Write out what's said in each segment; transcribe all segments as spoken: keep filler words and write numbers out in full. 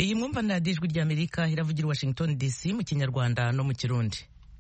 iyi mwumva na Ijwi ry'Amerika iravugira Washington D C mu Kinyarwanda no mu Kirundi.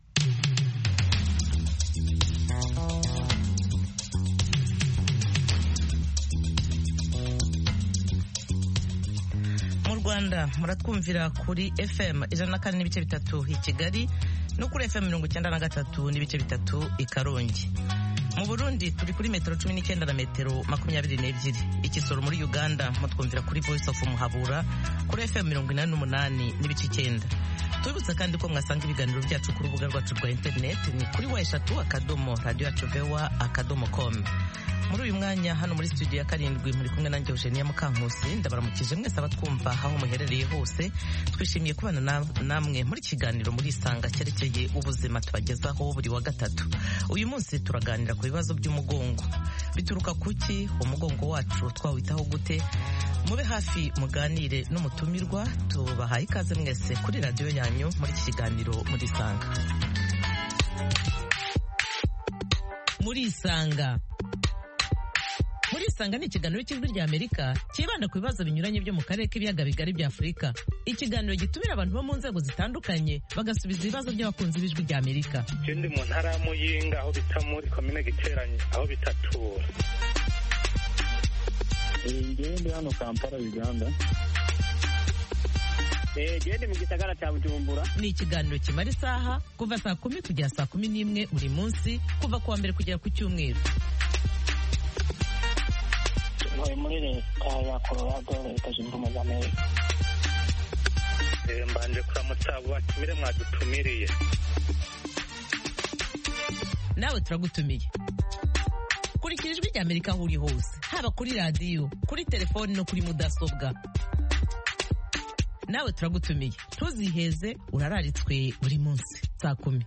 Mu Rwanda muratwumvira kuri F M ijana na kane n'ibice bitatu i Kigali no kuri F M mirongo icyenda na gatatu n'ibice bitatu i Karongi. Mu Burundi turi kuri metero cumi n'icyenda na metero makumyabiri n'ebyiri. Ikisoro muri Uganda mutwumvira kuri Voice of Muhabura kuri F M mirongo inani n'umunani n'ibice icyenda. Tubibutsa kandi ko mwasanga ibiganiro byacu ku rubuga rwacu rwa internet ni kuri wa eshatu akadomo radio yacu vewa akadomo com. Muri uyu mwanya hano muri studio ya karindwi muri kumwe nanjye Eugenia Mukankusi, ndabaramukije mwese abatwumva aho muherereye hose. Twishimiye kubana namwe muri kiganiro muri Isanga cyerekeye ubuzima tubagezaho buri wa gatatu. Uyu munsi turaganira ku bibazo by'umugongo. Bituruka kuki? Umugongo wacu twawitaho gute? Mube hafi muganire n'umutumirwa. Tubahaye ikaze mwese kuri radio yanyu muri kiganiro muri Isanga. Muri Isanga Muri Isanga ni ikiganiro cy'Ijwi ry'Amerika kibanda ku bibazo binyuranye byo mu karere k'ibiyaga bigari bya Afurika. Ikiganiro gitumira abantu bo mu nzego zitandukanye bagasubiza ibibazo by'abakunzi b'Ijwi ry'Amerika. Ikindi mu ntara ya Muyinga aho bita muri komine Giteranye aho bitatura. Ngende hano Kampala Uganda. Eh gende mu gisagara cya Bujumbura. Ni ikiganiro kimara isaha kuva saa kumi kugera saa kumi n'imwe buri munsi kuva kuwa mbere kugera ku Cyumweru. Muri leta ya Colorado leta zunze ubumwe za Amerika. Mbanje kuramutsa abo batumire mwadutumiriye. Nawe turagutumiye. Kurikira Ijwi ry'Amerika aho uri hose, haba kuri radio, kuri telefone no kuri mudasobwa. Nawe turagutumiye. Tuziheze urararitswe buri munsi saa kumi.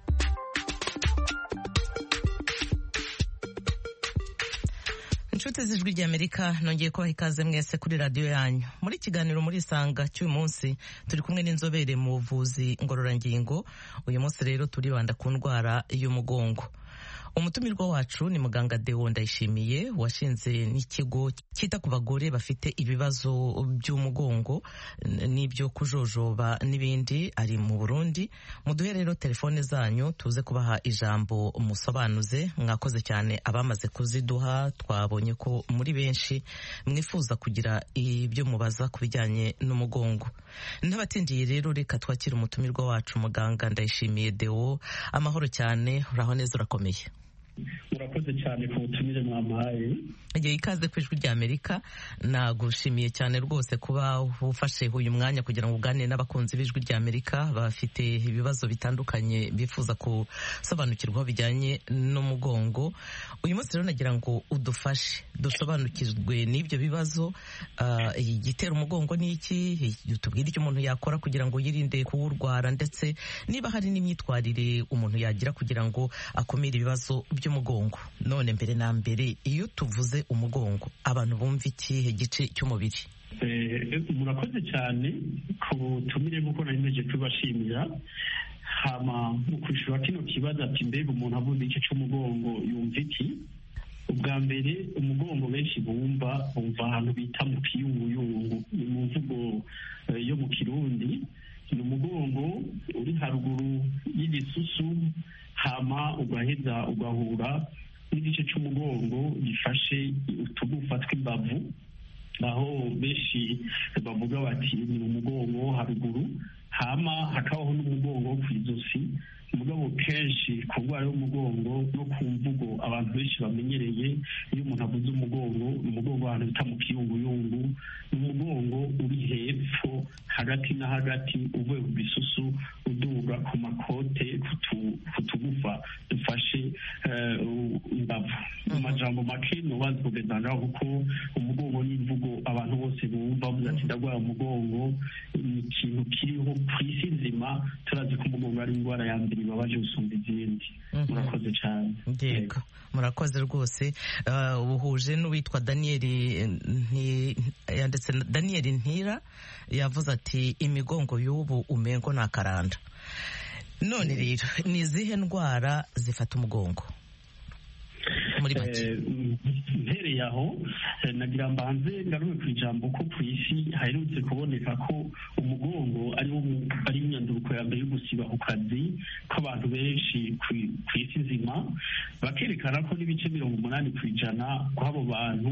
Inshuti z'Ijwi ry'Amerika nongeye kubaha ikaze mwese kuri radio yanyu. Muri kiganiro muri Isanga cy'uyu munsi turi kumwe n'inzobere mu buvuzi ngororangingo. Uyu munsi rero turibanda ku ndwara y'umugongo. Umutumirwa wacu ni muganga Deo Ndayishimiye washinze n'ikigo cyita ku bagore bafite ibibazo by'umugongo n'ibyo kujojoba n'ibindi, ari mu Burundi. Muduhe rero telefone zanyu tuze kubaha ijambo musobanuze. Mwakoze cyane abamaze kuziduha, twabonye ko muri benshi mwifuza kugira ibyo mubaza kubijyanye n'umugongo. N'abatindiye rero reka twakira umutumirwa wacu muganga Ndayishimiye Deo. Amahoro cyane, uraho neza, urakomeye? Murakoze cyane ku butumire mwampaye. Igihe ikaze ku Ijwi ry'Amerika, nagushimiye cyane rwose kuba ufashe uyu mwanya kugira ngo uganire n'abakunzi b'Ijwi ry'Amerika bafite ibibazo bitandukanye bifuza gusobanukirwa bijyanye n'umugongo. Uyu munsi rero nagira ngo udufashe dusobanukirwe n'ibyo bibazo. Uh, igitera umugongo ni iki? Tubwire icyo umuntu yakora kugira ngo yirinde kuwurwara, ndetse niba hari n'imyitwarire umuntu yagira kugira ngo akumire ibibazo by'umugongo. None mbere na mbere, iyo tuvuze umugongo abantu bumva ikihe gice cy'umubiri? Eh murakoze cyane ku butumire muko nayimeje kubashimira. Hama mu kwishura kino kibazo ati mbega umuntu avuze igice cy'umugongo yumva iki? Ubwa mbere umugongo benshi bumva bumva ahantu bita mu kiyunguyungu, ni mu mvugo yo mu Kirundi. Ni umugongo uri haruguru y'igisusu, hama ugaheza ugahura n'igice cy'umugongo gifashe utugufa tw'imbavu, aho benshi bavuga bati ni umugongo haruguru. Hama hakabaho n'umugongo ku izosi. Umugabo kenshi ku ndwara y'umugongo no ku mvugo abantu benshi bamenyereye, iyo umuntu avuze umugongo, umugongo ahantu bita mu kiyunguyungu, umugongo uri hepfo hagati na hagati uvuye ku bisusu uduga ku makote ku tugufa dufashe imbavu. Mu majambo make nubanze kugeza ngaho kuko umugongo n'imvugo abantu bose bumva bavuga ati ndagwara umugongo, ni ikintu kiriho ku isi nzima. Turazi ko umugongo ari indwara ya mbere babaje gusumba izindi. Murakoze cyane. Yego, murakoze rwose. Ubuhuje n'uwitwa Daniel yanditse Daniel Ntira yavuze ati imigongo y'ubu umengo nakaranda. None rero ni zihe ndwara zifata umugongo? muri make mpereye aho nagira mbanze ngaruke ku ijambo ko ku isi haherutse kuboneka ko umugongo ari imyanduruko ya mbere yo gusiba ku kazi kw'abantu benshi ku isi nzima, bakerekana ko n'ibice mirongo umunani ku ijana kw'abo bantu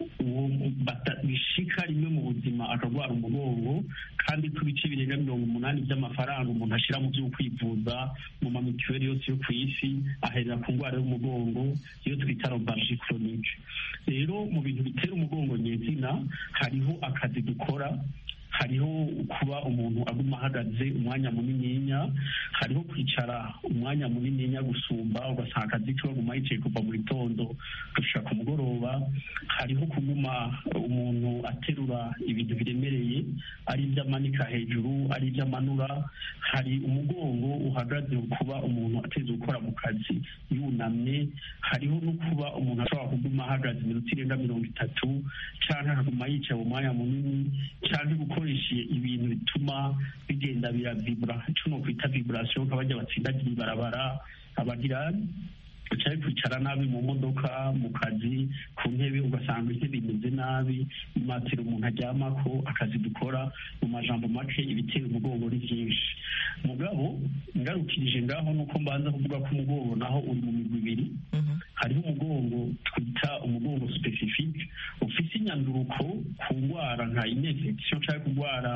bishika rimwe mu buzima akagwara umugongo, kandi ku bice birenga mirongo umunani by'amafaranga umuntu ashira mu byo kwivuza mu mamituweli yose yo ku isi aherera ku ndwara y'umugongo iyo twita lombalgie chronique. Rero mu bintu bitera umugongo nyezina hariho akazi dukora, hariho kuba umuntu aguma ahagaze umwanya munininya, hariho kwicara umwanya munininya gusumba ugasanga akazi kiwe aguma yicaye kuva mu gitondo gushika ku mugoroba, hariho kuguma umuntu aterura ibintu biremereye ari ibyo amanika hejuru ari ibyo amanura, hari umugongo uhagaze kuba umuntu ateze gukora mu kazi yunamye, hariho no kuba umuntu ashobora kuguma ahagaze iminota irenga mirongo itatu canke akaguma yicaye umwanya munini canke gukora ibintu bituma bigenda biravibura, ico no kwita vibration, kabajya batsindagira ibarabara, abagira cyari kwicara nabi mu modoka, mu kazi, ku ntebe ugasanga intebe imeze nabi, imatera umuntu aryamako, akazi dukora. Mu majambo make ibitera umugongo ni byinshi. Mugabo ngarukirije ngaho nuko mbanza kuvuga ko umugongo naho uri mu migwi ibiri. Hariho umugongo twita umugongo specifique ufise inyanduruko ku ndwara nka infection cyangwa kurwara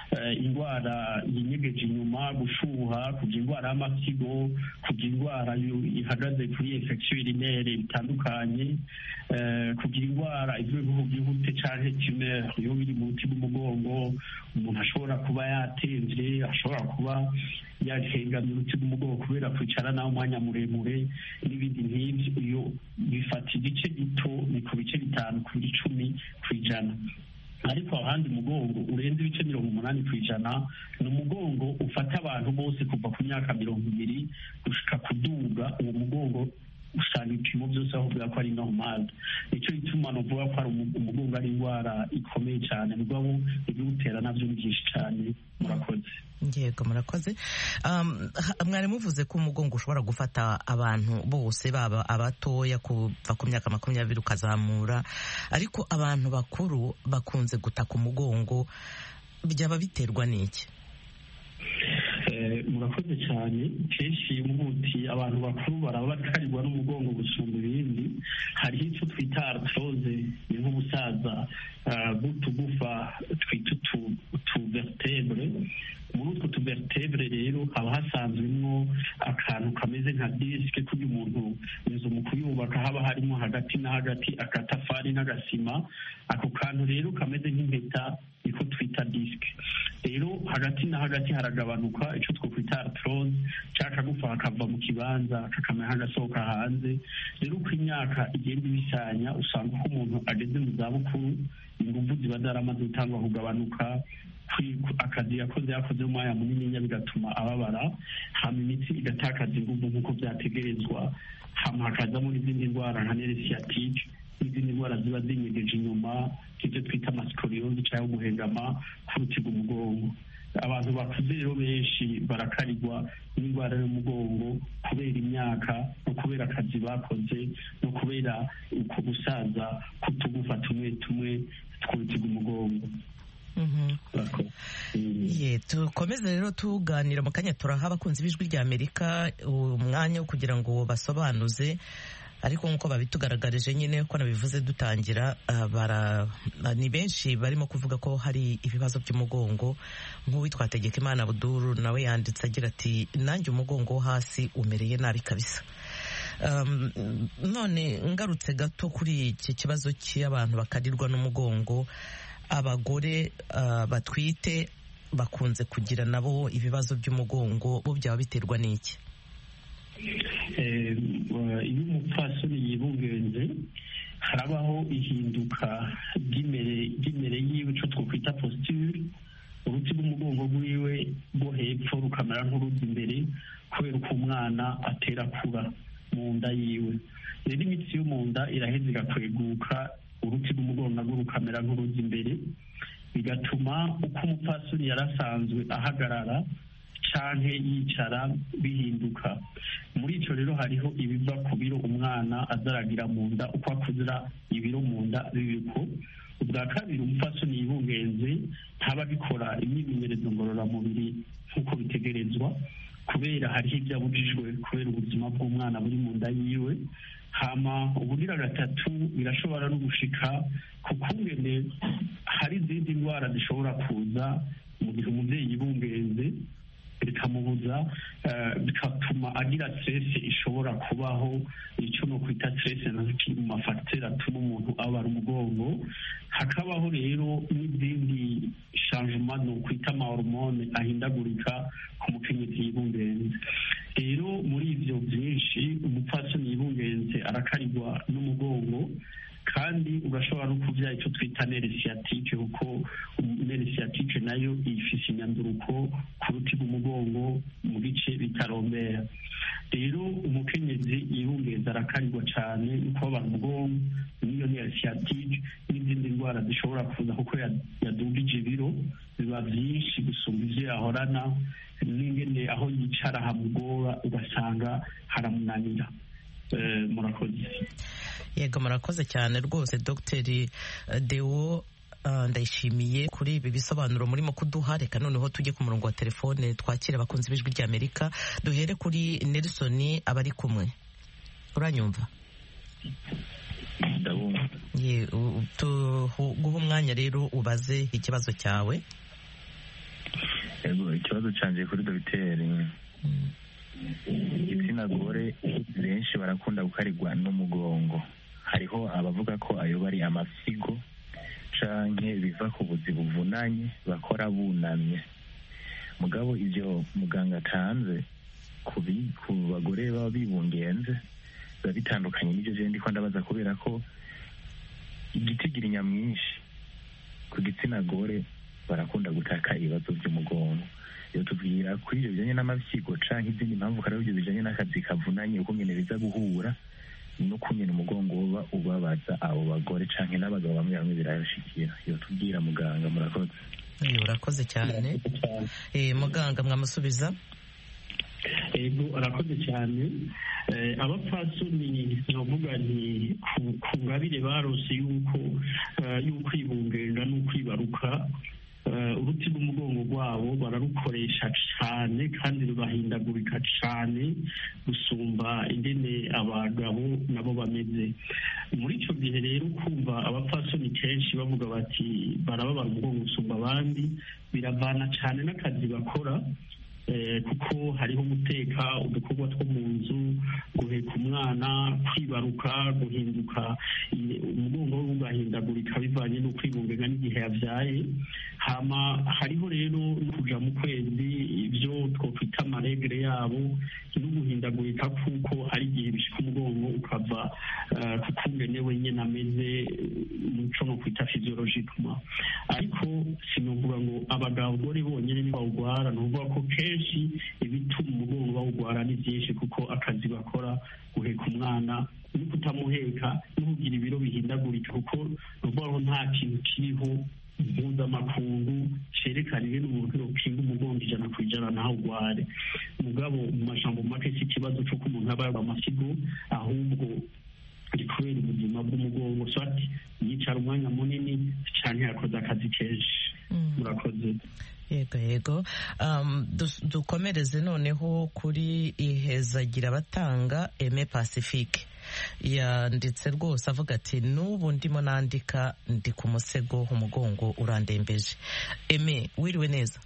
indwara yinyegeje inyuma, gushuha, kugira indwara y'amasigo, kugira indwara ihagaze kuri infection urinaire bitandukanye, kugira indwara ivuye mu byihute cyangwa tumeur yo biri mu buti bw'umugongo, umuntu ashobora kuba yatemvye, ashobora kuba yahengamye uruti rw'umugongo kubera kwicara nawe umwanya muremure n'ibindi nk'ibyo. Iyo bifata igice gito ni ku bice bitanu kuri icumi ku ijana, ariko ahandi umugongo urenze ibice mirongo umunani ku ijana ni umugongo ufata abantu bose kuva ku myaka mirongo ibiri gushika kuduga. Uwo mugongo usanga ibipimo byose avuga ko ari normal. Nicyo gituma novuga ko ari umugongo ari indwara ikomeye cyane, mugabo ibiwutera navyo ni byinshi cyane. Murakoze. Yego, murakoze. Um, mwari muvuze ko umugongo ushobora gufata abantu bose, baba abatoya kuva ku myaka makumyabiri ukazamura, ariko abantu bakuru bakunze gutaka umugongo, byaba biterwa n'iki? Murakoze cyane. Kenshi umuti abantu bakuru baraba bakarirwa n'umugongo gusumba ibindi. Hariho icyo twita arthrose, ni nk'ubusaza bw'utugufa twita utuvertebre. Muri utwo tuvertebre rero haba hasanzwemo akantu kameze nka disque, kugira umuntu inzu mu kuyubaka haba harimo hagati na hagati akatafari n'agasima. Ako kantu rero kameze nk'impeta niko twita disque. Rero hagati na hagati haragabanuka, icyo twokwita arthrose, cyangwa akagufa kakava mu kibanza kakamera nk'agasohoka hanze. Rero uko imyaka igenda ibisanya usanga ko umuntu ageze mu zabukuru ingufu ziba zaramaze gutangwa kugabanuka, akazi yakoze yakoze umwanya munini bigatuma ababara, hama imitsi igatakaza ingufu nk'uko byategerezwa, hama hakazamo n'izindi ndwara nka nerve sciatique n'izindi ndwara ziba zinyegeje inyuma, ibyo twita amascoliosis cyangwa guhengama k'uruti rw'umugongo. Abantu bakuze rero benshi barakarirwa n'indwara y'umugongo kubera imyaka no kubera akazi bakoze no kubera uko gusaza kutugufa tumwe tumwe tw'uruti rw'umugongo. Ye, tukomeze rero tuganira mu kanya, turaha abakunzi b'ijwi rya Amerika umwanya wo kugira ngo basobanuze, ariko nk'uko babitugaragarije nyine ko nabivuze dutangira, bara ni benshi barimo kuvuga ko hari ibibazo by'umugongo. Nk'uwitwa Hategekimana Abdul nawe yanditse agira ati nanjye umugongo wo hasi umereye nabi kabisa. Um, none ngarutse gato kuri iki kibazo cy'abantu bakarirwa n'umugongo, abagore uh, batwite bakunze kugira nabo ibibazo by'umugongo, bo byaba biterwa n'iki? Iyo umupfasoni yibungenze harabaho ihinduka ry'imere yiwe, icyo twakwita posture. Uruti rw'umugongo rwiwe rwo hepfo rukamera nk'uruzi imbere kubera uko umwana atera kuba mu nda yiwe. Rero imitsi yo mu nda iraheza igakweguka, uruti rw'umugongo narwo rukamera nk'uruzi imbere, bigatuma uko umupfasoni yarasanzwe ahagarara canke yicara bihinduka. muri icyo rero hariho ibiva ku biro umwana azaragira mu nda uko akuzira ibiro mu nda bibiko. ubwa kabiri umupfasoni yibungenze ntaba agikora imyimenyerezo ngororamubiri nk'uko bitegerezwa kubera hariho ibyo abujijwe kubera ubuzima bw'umwana buri mu nda yiwe. hama ubugira gatatu birashobora no gushika ku kungene hari izindi ndwara zishobora kuza mu gihe umubyeyi yibungenze bikamubuza bigatuma agira stress ishobora kubaho, icyo no kwita stress mu mafagiteri atuma umuntu abara umugongo. hakabaho rero n'izindi changement no kwita amahormone ahindagurika ku mukenyezi yibungenze. rero muri ivyo byinshi umupfasoni yibungenze arakarirwa n'umugongo, kandi ugashobora no kubyara icyo twita nere sciatique, kuko nere sciatique nayo ifise imyanduruko ku ruti rw'umugongo mu bice bitarombera. rero umukenyezi yibungenze arakarirwa cyane no kubabara umugongo n'iyo nere sciatique n'izindi ndwara zishobora kuza kuko yadugije ibiro biba byinshi gusumba ivyo yahorana, n'ingene aho yicara hamugora ugasanga haramunanira. murakoze. Yego murakoze cyane rwose Dr Deo ndayishimiye kuri ibi bisobanuro murimo kuduha. Reka noneho tujye ku murongo wa telefone twakira abakunzi b'ijwi rya Amerika. Duhere kuri Nelson abari kumwe. Uranyumva? Ndabumva. Ye tuguha umwanya rero ubaze ikibazo cyawe. Yego ikibazo canje kuri dogiteri. Mm. igitsina gore benshi barakunda gukarirwa n'umugongo. hariho abavuga ko ayo bari amasigo canke biva ku buzi buvunanye bakora bunamye. mugabo ivyo muganga atanze ku bagore baba bibungenze biba bitandukanye n'ivyo je ndiko ndabaza, kubera ko igitigiri nyamwinshi ku gitsina gore barakunda gutaka ibibazo vy'umugongo. iyo tubwira kuri ibyo bijanye n'amasigo canke izindi mpamvu kare ibyo bijanye n'akazi kavunanye uko ngene biza guhura no kunyena umugongo uba ubabaza abo bagore canke n'abagabo bamwe bamwe birashikira. iyo tubwira muganga. murakoze. Iyo urakoze cyane. Eh muganga mwamusubiza? Ego arakoze cyane. abapfasoni novuga nti ku ngabire barose yuko y'ukwibungenga n'ukwibaruka uruti rw'umugongo rwabo bararukoresha cyane kandi rubahindagurika cyane gusumba ingene abagabo nabo bameze. muri icyo gihe rero kumva abapfasoni kenshi bavuga bati barababara umugongo gusumba abandi, biravana cyane n'akazi bakora, kuko hariho guteka udukorwa two mu nzu, guheka umwana, kwibaruka, guhinduka umugongo we ugahindagurika bivanye no kwibungenga n'igihe yabyaye. hama hariho rero no kuja mu kwezi ibyo twokwita amaregre yabo no guhindagurika, kuko hari igihe bishika umugongo ukava ku kungene wenyine ameze muco no kwita physiologically. ariko sinovuga ngo abagore bonyine ntibawugwara, nuvuga ko kenshi ibituma umugongo bawugwara ni byinshi, kuko akazi bakora guheka umwana no kutamuheka no kugira ibiro bihindagurika, kuko nuvuga ko nta kintu kiriho mpuzamakungu cerekana ingene umuntu yokinga umugongo ijana ku ijana naho ugware. mugabo mu majambo make si ikibazo c'uko umuntu aba yaba amasigo, ahubwo ni kubera ubuzima bw'umugongo, so ati yicara umwanya munini canke yakoze akazi kenshi. murakoze. Yego yego. Um, dukomereze noneho kuri ihezagira batanga Aime Pacifique. Yanditse rwose avuga ati n'ubu ndimo nandika ndi ku musego umugongo urandembeje. Aime wiriwe neza?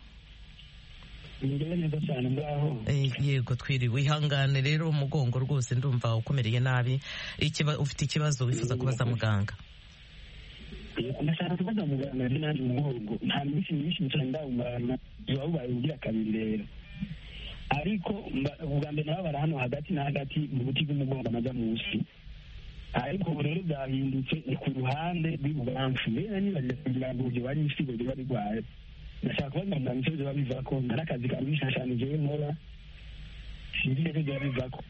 Ndebe neza cyane ngaho. Yego twiriwe. Ihangane rero umugongo rwose ndumva ukomereye nabi. Ikiba ufite ikibazo wifuza kubaza muganga? ndashaka kubaza muganga ari nandi umugongo nta minsi myinshi cyane ndawumana biba bubaye ugira kabiri rero, ariko ubwa mbere nababara hano hagati na hagati mu buti bw'umugongo amaja munsi, ariko rero byahindutse ni ku ruhande rw'ibubamfu. mbere nibagiye kugira ngo ibyo bari ibisigo biba bigwaye. ndashaka kubaza muganga icyo biba bivako, nari akazi kantu bishashane jewe nkora sinzi ivyo biba bivako.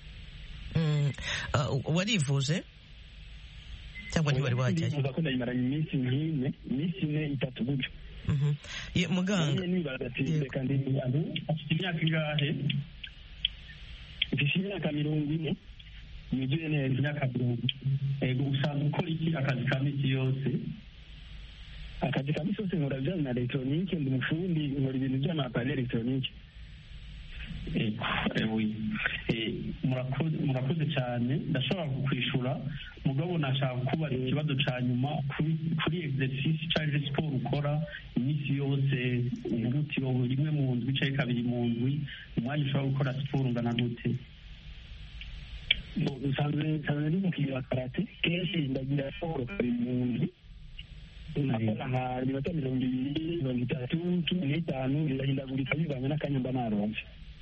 warivuje cyangwa ntiwari wajyayo? Ndifuza ko ndayimaranye iminsi nk'ine iminsi ine itatu gutyo. muganga nibaza ati reka ndi afite imyaka ingahe? mfise imyaka mirongo ine yuzuye neza. imyaka mirongo ego usanzwe ukora iki akazi ka misi yose? Akazi ka misi yose nkora bijyanye na elegitoronike, ndi umufundi, nkora ibintu by'amapane elegitoronike. murakoze cyane, ndashobora kukwishura mugabo nashaka kukubaza ikibazo cya nyuma kuri exercice cyangwa siporo ukora iminsi yose, uvuga uti wowe rimwe mu ndwi cyangwa kabiri mu ndwi, umwanya ushobora gukora siporo ungana gute? nsanzwe nsanzwe ndi umukinnyi wa karate, kenshi ndagira siporo kabiri mu ndwi, nakora nka minota mirongo ibiri mirongo itatu cumi n'itanu, birahindagurika bivanye n'akanya mba naronse.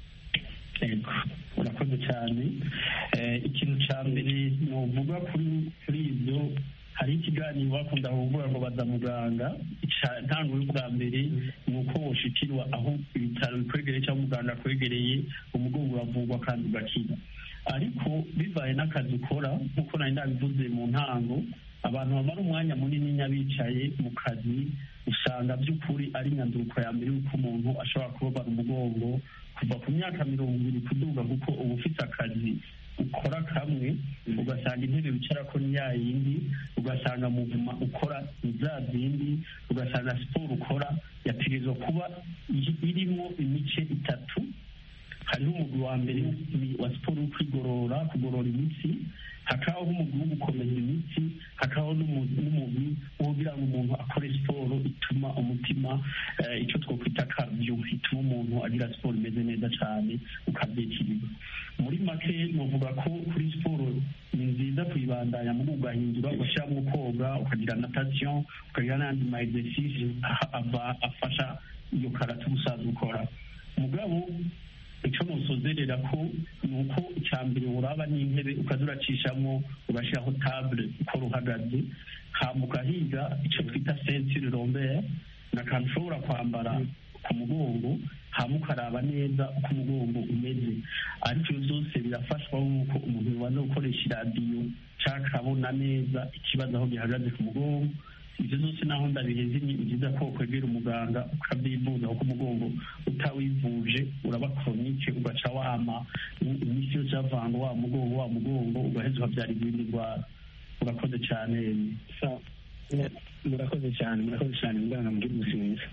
urakoze cyane. Ikintu cya mbere nuvuga kuri kuri ibyo, hari ikiganiro bakunda kuvuga ngo baza muganga, intanguro y'ubwa mbere ni uko woshikirwa aho ibitaro bikwegereye cyangwa muganga akwegereye, umugongo uravurwa kandi ugakira. Ariko bivaye n'akazi ukora, nk'uko nari ndabivuze mu ntango, abantu bamara umwanya munini nyabicaye mu kazi, usanga by'ukuri ari inyanduruko ya mbere y'uko umuntu ashobora kubabara umugongo kuva ku myaka mirongo ibiri kuduga, kuko uba ufite akazi ukora kamwe, ugasanga intebe wicarako ni ya yindi, ugasanga muvuma ukora ni za zindi, ugasanga siporo ukora yategerezwa kuba irimo imice itatu. hariho umugwi wa mbere wa siporo wo kwigorora, kugorora imitsi, hakabaho umugwi wo gukomeza imitsi, hakabaho n'umugwi wo kugira ngo umuntu akore siporo ituma umutima, icyo twakwita cardio, ituma umuntu agira siporo imeze neza cyane ukabyekiriza. muri make nuvuga ko kuri siporo ni nziza kuyibandanya mu ugahindura, ugashyiramo koga, ukagira natation, ukagira n'andi ma exercice afasha iyo karate usanzwe ukora. mugabo icyo nusozerera ko ni uko icya mbere uraba n'intebe ukaza uracishamo, ugashyiraho table ukora uhagaze, hama ugahiga icyo twita ceinture lombaire, ni akantu ushobora kwambara ku mugongo, hama ukaraba neza uko umugongo umeze. ariko ibyo byose birafashwa nk'uko umuntu bibanza gukoresha iradiyo cyangwa akabona neza ikibazo aho gihagaze ku mugongo. ibyo byose naho ndabiheze ni byiza ko kwegera umuganga ukabyivuza, kuko umugongo utawivuje uraba chronique, ugaca wama iminsi yose yavanga wa mugongo wa mugongo ugaheza ukabyara izindi ndwara. urakoze cyane. murakoze cyane murakoze cyane muganga, mugira ubuzima bwiza.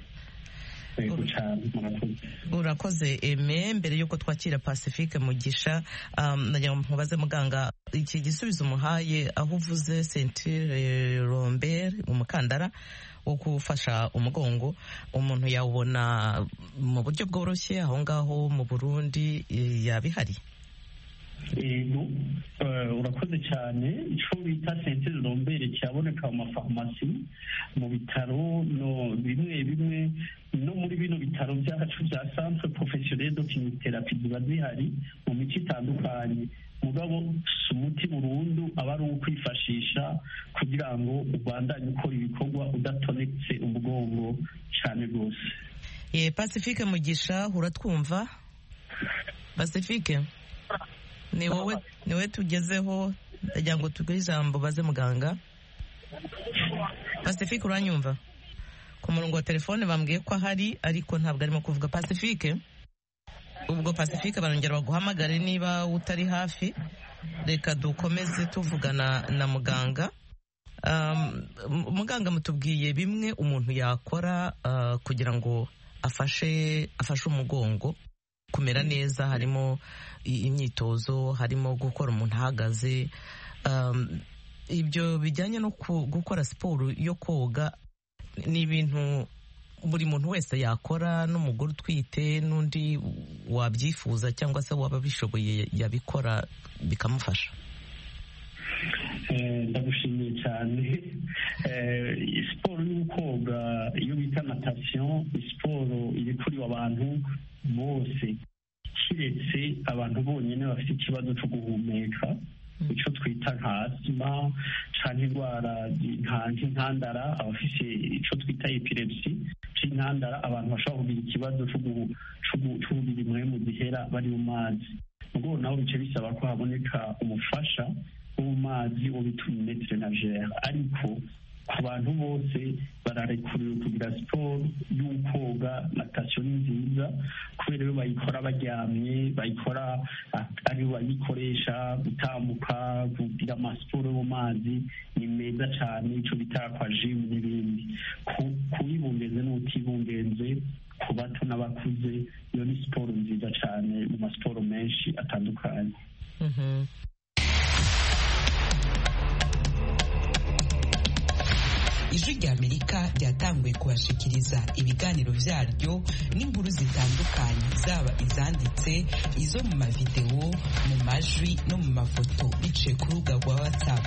urakoze Aime. Mbere y'uko twakira Pacifique Mugisha, nagira ngo mubaze muganga, iki gisubizo umuhaye aho uvuze ceinture lombaire, umukandara wo gufasha umugongo, umuntu yawubona mu buryo bworoshye aho ngaho mu Burundi? yabihari? Ego, urakoze cyane. icyo bita ceinture lombaire kiraboneka mu mafarumasi, mu bitaro no bimwe bimwe, no muri bino bitaro byacu bya centre professionnel de kinesiotherapie ziba zihari mu mico itandukanye. mugabo si umuti burundu, aba ari uwo kwifashisha kugira ngo ubandanye ukora ibikorwa udatonetse umugongo cyane rwose. ye Pacifique Mugisha, uratwumva? Pacifique, ni wowe ni wowe tugezeho, ndagira ngo tuguhe ijambo baze muganga. Pacifique, uranyumva? Ku murongo wa telefone bambwiye ko ahari ariko ntabwo arimo kuvuga. Pacifique, ubwo Pacifique barongera baguhamagare niba utari hafi. Reka dukomeze tuvugana na muganga. Um, muganga, mutubwiye bimwe umuntu yakora uh, kugira ngo afashe afashe umugongo kumera neza, harimo imyitozo, harimo gukora umuntu ahagaze. Um, ibyo bijyanye no gukora siporo yo koga ni ibintu buri muntu wese yakora, n'umugore utwite n'undi wabyifuza cyangwa se waba bishoboye yabikora bikamufasha? ndagushimiye cyane. siporo yo koga iyo bita natation, siporo iri kuri abantu bose, kiretse abantu bonyine bafite ikibazo cyo guhumeka, icyo twita nka asima cyangwa indwara nk'intandara, abafite icyo twita epilepsy cy'intandara, abantu bashobora kugira ikibazo cyo kugira impwemu zihera bari mu mazi. ubwo naho bice bisaba ko haboneka umufasha wo mu mazi wo bita umumetre nageur. ariko ku bantu bose bararekuriwe kugira siporo y'ukoga. Natation ni nziza kubera iyo bayikora baryamye, bayikora ari bayikoresha gutambuka, kugira amasiporo yo mu mazi ni meza cyane, icyo bita kwa gym n'ibindi. Kuyibungenze n'utibungenze, ku bato n'abakuze, iyo ni siporo nziza cyane mu masiporo menshi atandukanye. Ijwi rya Amerika ryatanguye kubashikiriza ibiganiro vyaryo n'inkuru zitandukanye, zaba izanditse, izo mu mavideo, mu majwi no mu mafoto, biciye ku rubuga rwa WhatsApp.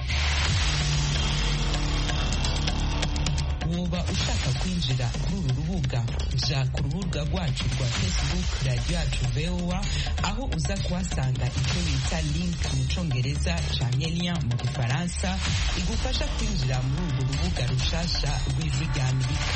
Woba ushaka kwinjira kuri uru rubuga, ja ku rubuga rwacu rwa Facebook Radio Yacu V O A, aho uza kuhasanga icyo bita link mu congereza canke lien mu gifaransa igufasha kwinjira muri urwo rubuga rushasha rw'Ijwi rya Amerika.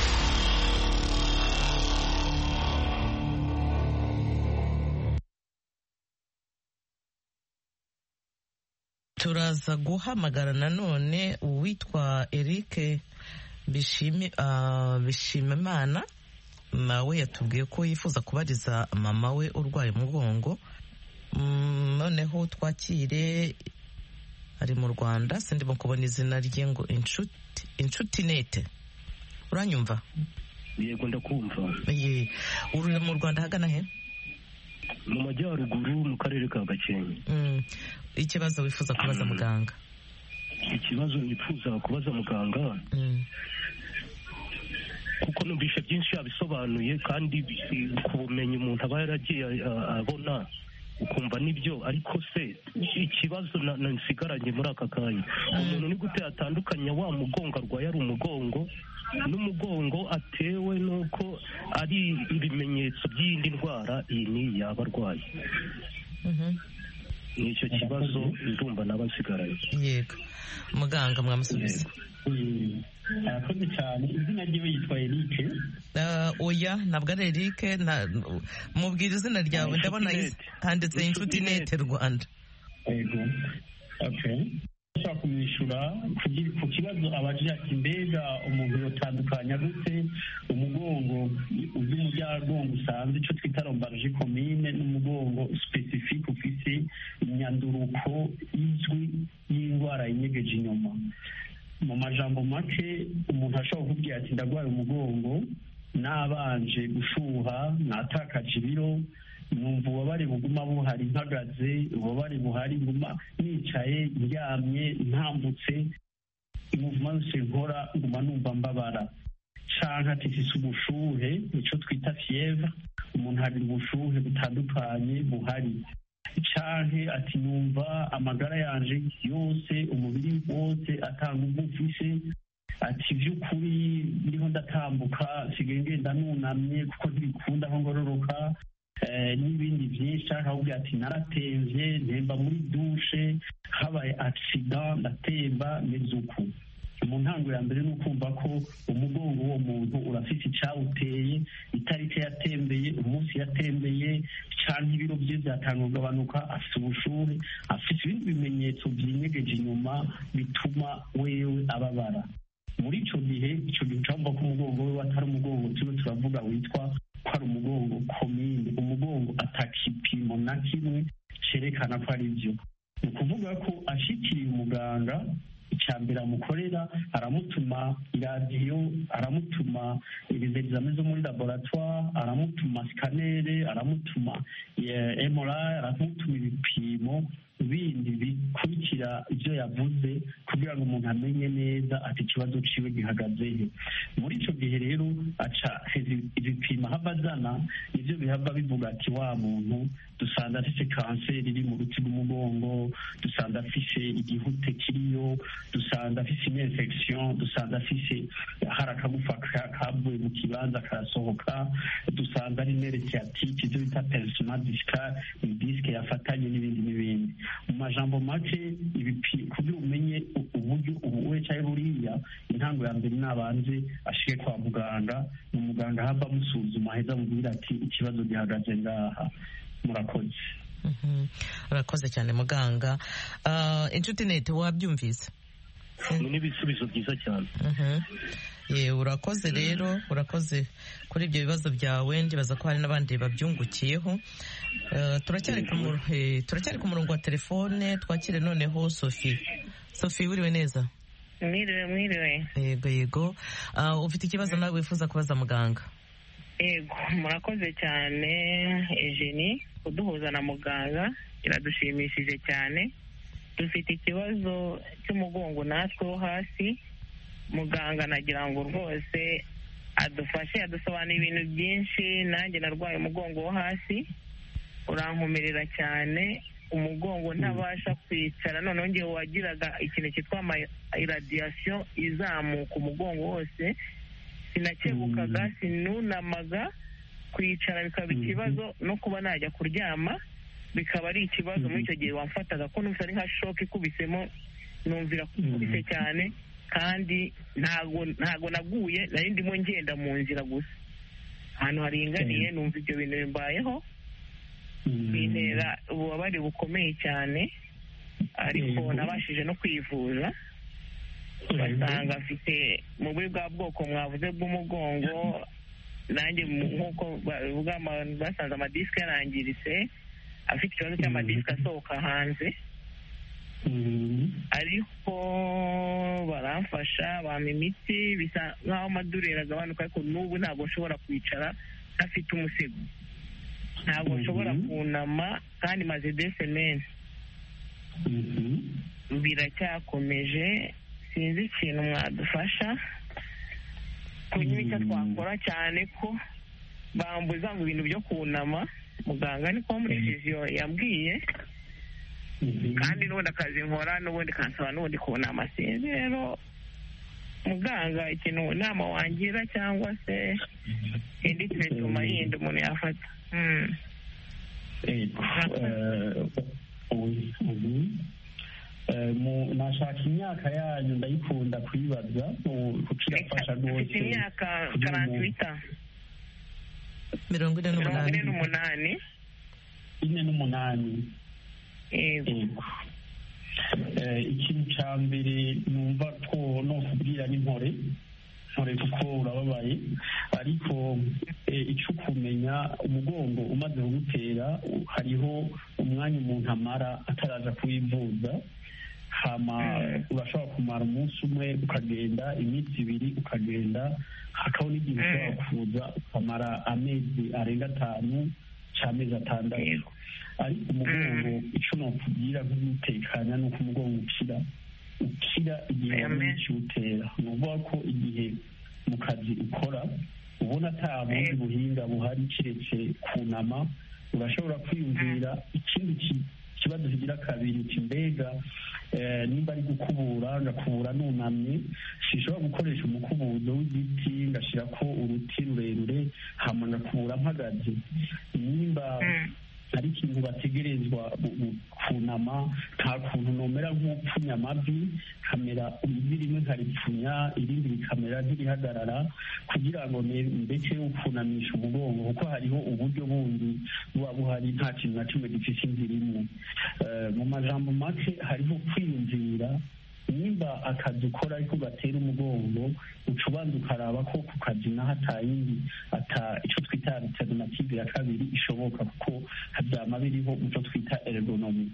Turaza guhamagara nanone uwitwa Eric Bishime uh, Bishimimana, nawe yatubwiye ko yifuza kubariza mama we urwaye umugongo. Mm, noneho twakire, ari mu Rwanda, sindimo kubona izina rye, ngo inshuti inshuti nete. Uranyumva? Yego ndakumva. Ye, uri mu Rwanda hagana he? Mu majyaruguru mu karere ka Gakenke. Mm. Ikibazo wifuza kubaza muganga? Ikibazo nifuza kubaza muganga, mm. kuko numvise byinshi yabisobanuye, kandi ku bumenyi umuntu aba yaragiye abona ukumva nibyo, ariko se ikibazo nsigaranye muri aka kanya, umuntu ni gute atandukanya wa mugongo arwaye ari umugongo n'umugongo atewe nuko ari ibimenyetso by'iyindi ndwara iyi ni yaba arwaye? Ni icyo kibazo ndumva naba nsigaranye. Yego muganga mwamusubiza. Arakoze cyane. Izina ryiwe yitwa Eric? Oya, ntabwo ari Eric. Mubwira izina ryawe, ndabona handitse Inshuti Nete Rwanda. Yego, okay. Ushaka kumwishyura ku kibazo abaje ati mbega umuntu yotandukanya gute umugongo uzi umuryangongo usanzwe, icyo twita lombalgie commune, n'umugongo specifique ufite imyanduruko izwi y'indwara inyegeje inyuma. Mu majambo make, umuntu ashobora kukubwira ati ndarwaye umugongo, nabanje gushuha, natakaje ibiro, numva ububabare buguma buhari mpagaze, ububabare buhari nguma nicaye, ndyamye, ntambutse, imuvuma yose nkora nguma numva mbabara. Canke ati mfise ubushuhe, ico twita fièvre, umuntu hari ubushuhe butandukanye buhari. Canke ati numva amagara yanje yose, umubiri wose atanga ubufise, ati vy'ukuri ndiho ndatambuka sigaye ngenda nunamye kuko ntibikunda aho ngororoka, n'ibindi byinshi. Akakubwira ati naratemvye, ntemba muri dushe, habaye accident ndatemba, meze uku. Mu ntango ya mbere ni ukumva ko umugongo w'uwo muntu urafite icyawuteye, itariki yatembeye, umunsi yatembeye, cyangwa ibiro bye byatangiye kugabanuka, afite ubushuhe, afite ibindi bimenyetso byinyegeje inyuma bituma wewe ababara. Muri icyo gihe icyo gihe ucamva ko umugongo we atari umugongo turiho turavuga witwa ko ari umugongo komine, umugongo atakipimo na kimwe cyerekana ko ari byo. Ni ukuvuga ko ashikiriye umuganga, icyambere amukorera, aramutuma iradiyo, aramutuma ibizamini zo muri laboratoire, aramutuma sikanere, aramutuma M R I, aramutuma ibipimo bindi bikurikira ibyo yavuze kugira ngo umuntu amenye neza ati ikibazo ciwe gihagaze he. Muri ico gihe rero aca ibipimo hava azana nivyo bihava bivuga ati wa muntu dusanga afise kanseri iri mu ruti rw'umugongo, dusanga afise igihute kiriyo, dusanga afise une infection, dusanga afise hari akagufa kavuye mu kibanza karasohoka, dusanga ari nere sciatique, ivyo bita pincement discal, disque yafatanye n'ibindi n'ibindi. Mu majambo make kugira umenye uburyo ubuwe cyangwa buriya, intango ya mbere nabanze ashike kwa muganga, ni umuganga hava amusuzuma aheza amubwira ati ikibazo gihagaze ngaha. Murakoze. Urakoze cyane muganga. Inshuti Nete wabyumvise? ni n'ibisubizo byiza cyane. Ye urakoze rero urakoze kuri ibyo bibazo byawe, ndibaza ko hari n'abandi babyungukiyeho. turacyari ku turacyari ku murongo wa telefone, twakire noneho Sophie. Sophie wiriwe neza? Mwiriwe mwiriwe. Yego yego. Ufite ikibazo nawe wifuza kubaza muganga? Yego, murakoze cyane Eugenie kuduhuza na muganga, iradushimishije cyane. Dufite ikibazo cy'umugongo natwe wo hasi, muganga nagira ngo rwose adufashe adusobanurira ibintu byinshi. Nanjye narwaye umugongo wo hasi urankomerera cyane, umugongo ntabasha kwicara, noneho ngewe wagiraga ikintu cyitwa iradiation izamuka umugongo wose, sinakebukaga sinunamaga, kwicara bikaba ikibazo, no kuba najya kuryama bikaba ari ikibazo. Muri icyo gihe wamfataga ko numva ari nka shock ikubisemo, numvira kubise cyane, kandi ntago ntago naguye, nari ndimo ngenda mu nzira gusa ahantu haringaniye, numva ibyo bintu bimbayeho, bintera ububabare bukomeye cyane, ariko nabashije no kwivuza basanga afite mu buri bwa bwoko mwavuze bw'umugongo. Nanjye nk'uko basanze amadisike yarangiritse, afite ikibazo cy'amadisike asohoka hanze, ariko baramfasha bampa imiti, bisa nk'aho amadureri agabanuka, ariko n'ubu ntabwo nshobora kwicara ntafite umusego, ntabwo nshobora kunama, kandi maze de semene biracyakomeje. Sinzi ikintu mwadufasha kunywa icyo twakora, cyane ko bambuza ngo ibintu byo kunama, muganga niko muri viziyo yambwiye, kandi n'ubundi akazi nkora n'ubundi kansaba n'ubundi kunama. Sinzi rero muganga ikintu inama wangira, cyangwa se indi tretuma yindi umuntu yafata. nashaka imyaka yanyu ndayikunda kuyibaza, kirafasha rwose. Mfite imyaka karantwita mirongo ine n'umunani n'umunani ine n'umunani yego. Ikintu cya mbere numva ko no kubwira ni mpore mpore kuko urababaye, ariko icyo kumenya umugongo umaze kugutera hariho umwanya umuntu amara ataraza kuwivuza. Hama urashobora kumara umunsi umwe ukagenda, iminsi ibiri ukagenda, hakaba n'igihe ushobora kuza ukamara amezi arenga atanu cyangwa amezi atandatu. Ariko umugongo icyo nakubwira nk'umutekanya ni uko umugongo ukira ukira igihe wamenshi utera. ni ukuvuga ko igihe mu kazi ukora ubona ata bundi buhinga buhari kiretse kunama, urashobora kwiyumvira ikindi kibazo kigira kabiri, uti mbega nimba ari gukubura ngakubura nunamye, sinshobora gukoresha umukubuzo w'igiti ngashyira ko uruti rurerure hama ngakubura mpagaze. nimba ari ikintu bategerezwa kunama, nta kuntu nomera nk'upfunya amavi, kamera ivi rimwe nkaripfunya irindi rikamera nk'irihagarara, kugira ngo ndeke ukunamisha umugongo, kuko hariho uburyo bundi buba buhari, nta kintu na kimwe gifite inzira imwe. Mu majambo make hariho kwiyumvira, nimba akazi ukora ariko gatera umugongo, uca ubanza ukaraba ko ku kazi naho atayindi ata icyo twita alternative ya kabiri ishoboka, kuko habyama biriho icyo twita ergonomy.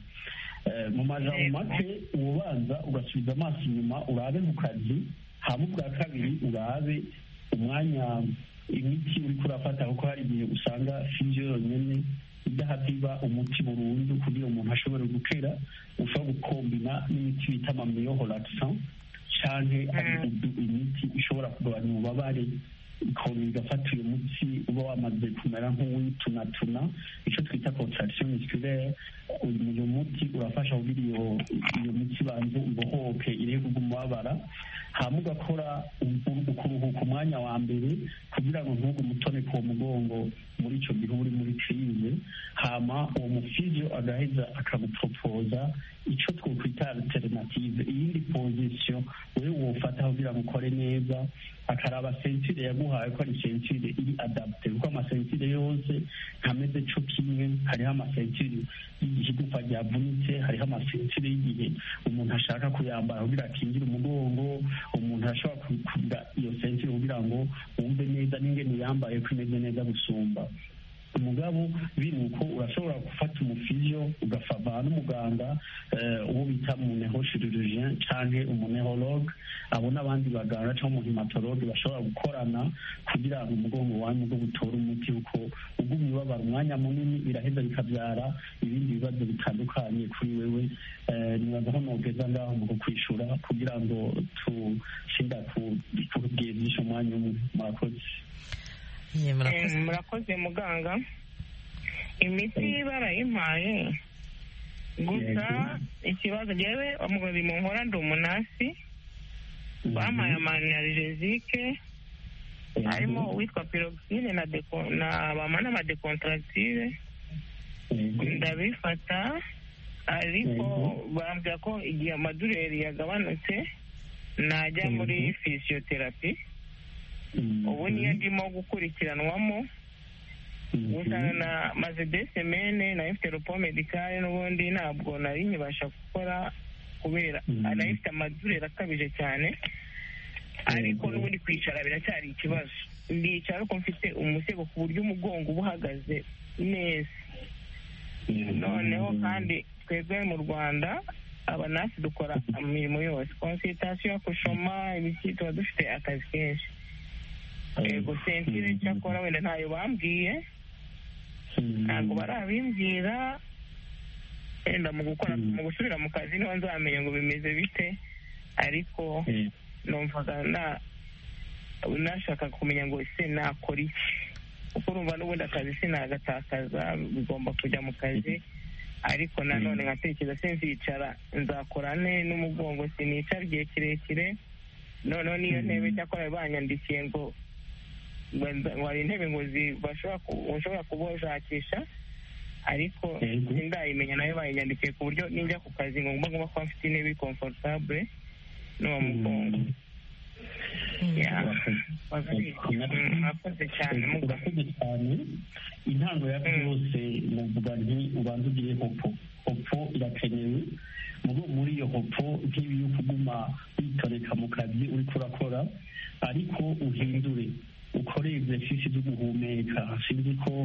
Mu majambo make ubanza ugasubiza amaso inyuma urabe mu kazi, hama ubwa kabiri urabe umwanya imiti uri kurafata, kuko hari igihe usanga sivyo yonyene idahabiba umuti burundu kugira umuntu ashobore gukira. Ushobora gukombina n'imiti bita amamyoholaxant canke imiti ishobora kugabanya ububabare, ikongera igafata uyu mutsi uba wamaze kumera nk'uwitunatuna, icyo twita contraction musculaire. uyu muti urafasha kugira iyo iyo miti banze ibohoke irebe umubabara, hama ugakora ukuruhuka umwanya wa mbere kugira ngo ntugu mutone ku mugongo muri icyo gihe uri muri crise. Hama uwo mufizio agaheza akagupropoza icyo twokwita alternative, iyindi position wewe wofata kugira ngo ukore neza, akaraba sentire yaguhaye ko ari sentire iri adapte, kuko amasentire yose ntameze cyo kimwe. Hariho amasentire igufa ryavunitse, hariho amasensire y'igihe umuntu ashaka kuyambara kugira akingire umugongo, umuntu ashobora kugira iyo sensire kugira ngo wumve neza n'ingene uyambaye ko imeze neza gusumba. umugabo biri uko urashobora gufata umufizio ugafava n'umuganga uwo bita umuneurochirurgien canke umunehologue, abo n'abandi baganga cyangwa umuhematologue bashobora gukorana kugira ngo umugongo wanyu bwo gutora umuti, uko ugumye ubabara umwanya munini biraheza bikabyara ibindi bibazo bitandukanye kuri wewe. nibaza ko nogeza ngaho mu kwishura kugira ngo tushinda kubwirisha umwanya umwe. Murakoze. murakoze muganga. imiti barayimpaye, gusa ikibazo jewe umugabo mu nkora ndi umunasi bampaye amanergesique harimo uwitwa pyroxine na na bamana amadecontractive ndabifata, ariko bambwira ko igihe amadureri yagabanutse najya muri physiotherapy. ubu niyo ndimo gukurikiranwamo, gusa na maze de semene na ifite ropo medicale n'ubundi ntabwo nari nkibasha gukora kubera anayifite amadureri akabije cyane, ariko n'ubundi kwicara biracyari ikibazo. ndicara ariko mfite umusego ku buryo umugongo uba uhagaze neza. noneho kandi twebwe mu Rwanda abanasi dukora imirimo yose, consultation, kushoma, ibiki, tuba dufite akazi kenshi. ego sentire cyakora wenda ntayo bambwiye, ntabwo barabimbwira, wenda mu gukora mu gusubira mu kazi niho nzamenya ngo bimeze bite, ariko numvaga na nashaka kumenya ngo ese nakora iki, kuko urumva n'ubundi akazi sinagatakaza, bigomba kujya mu kazi, ariko nanone nkatekereza sinzicara nzakora ne n'umugongo sinicara igihe kirekire. noneho niyo ntebe cyakora banyandikiye ngo ngo hari intebe ngo bashobora kuboshakisha, ariko sindayimenya nayo bayinyandikiye ku buryo ninjya ku kazi ngo ngomba ngomba kuba mfite intebe comfortable n'uwo mugongo. murakoze cyane murakoze cyane. intango ya byose muvuga nti ubanza ugire hopo. hopo irakenewe muri iyo hopo, nk'ibi yo kuguma witoreka mu kazi uriko urakora, ariko uhindure ukore exercice zo guhumeka. sinzi ko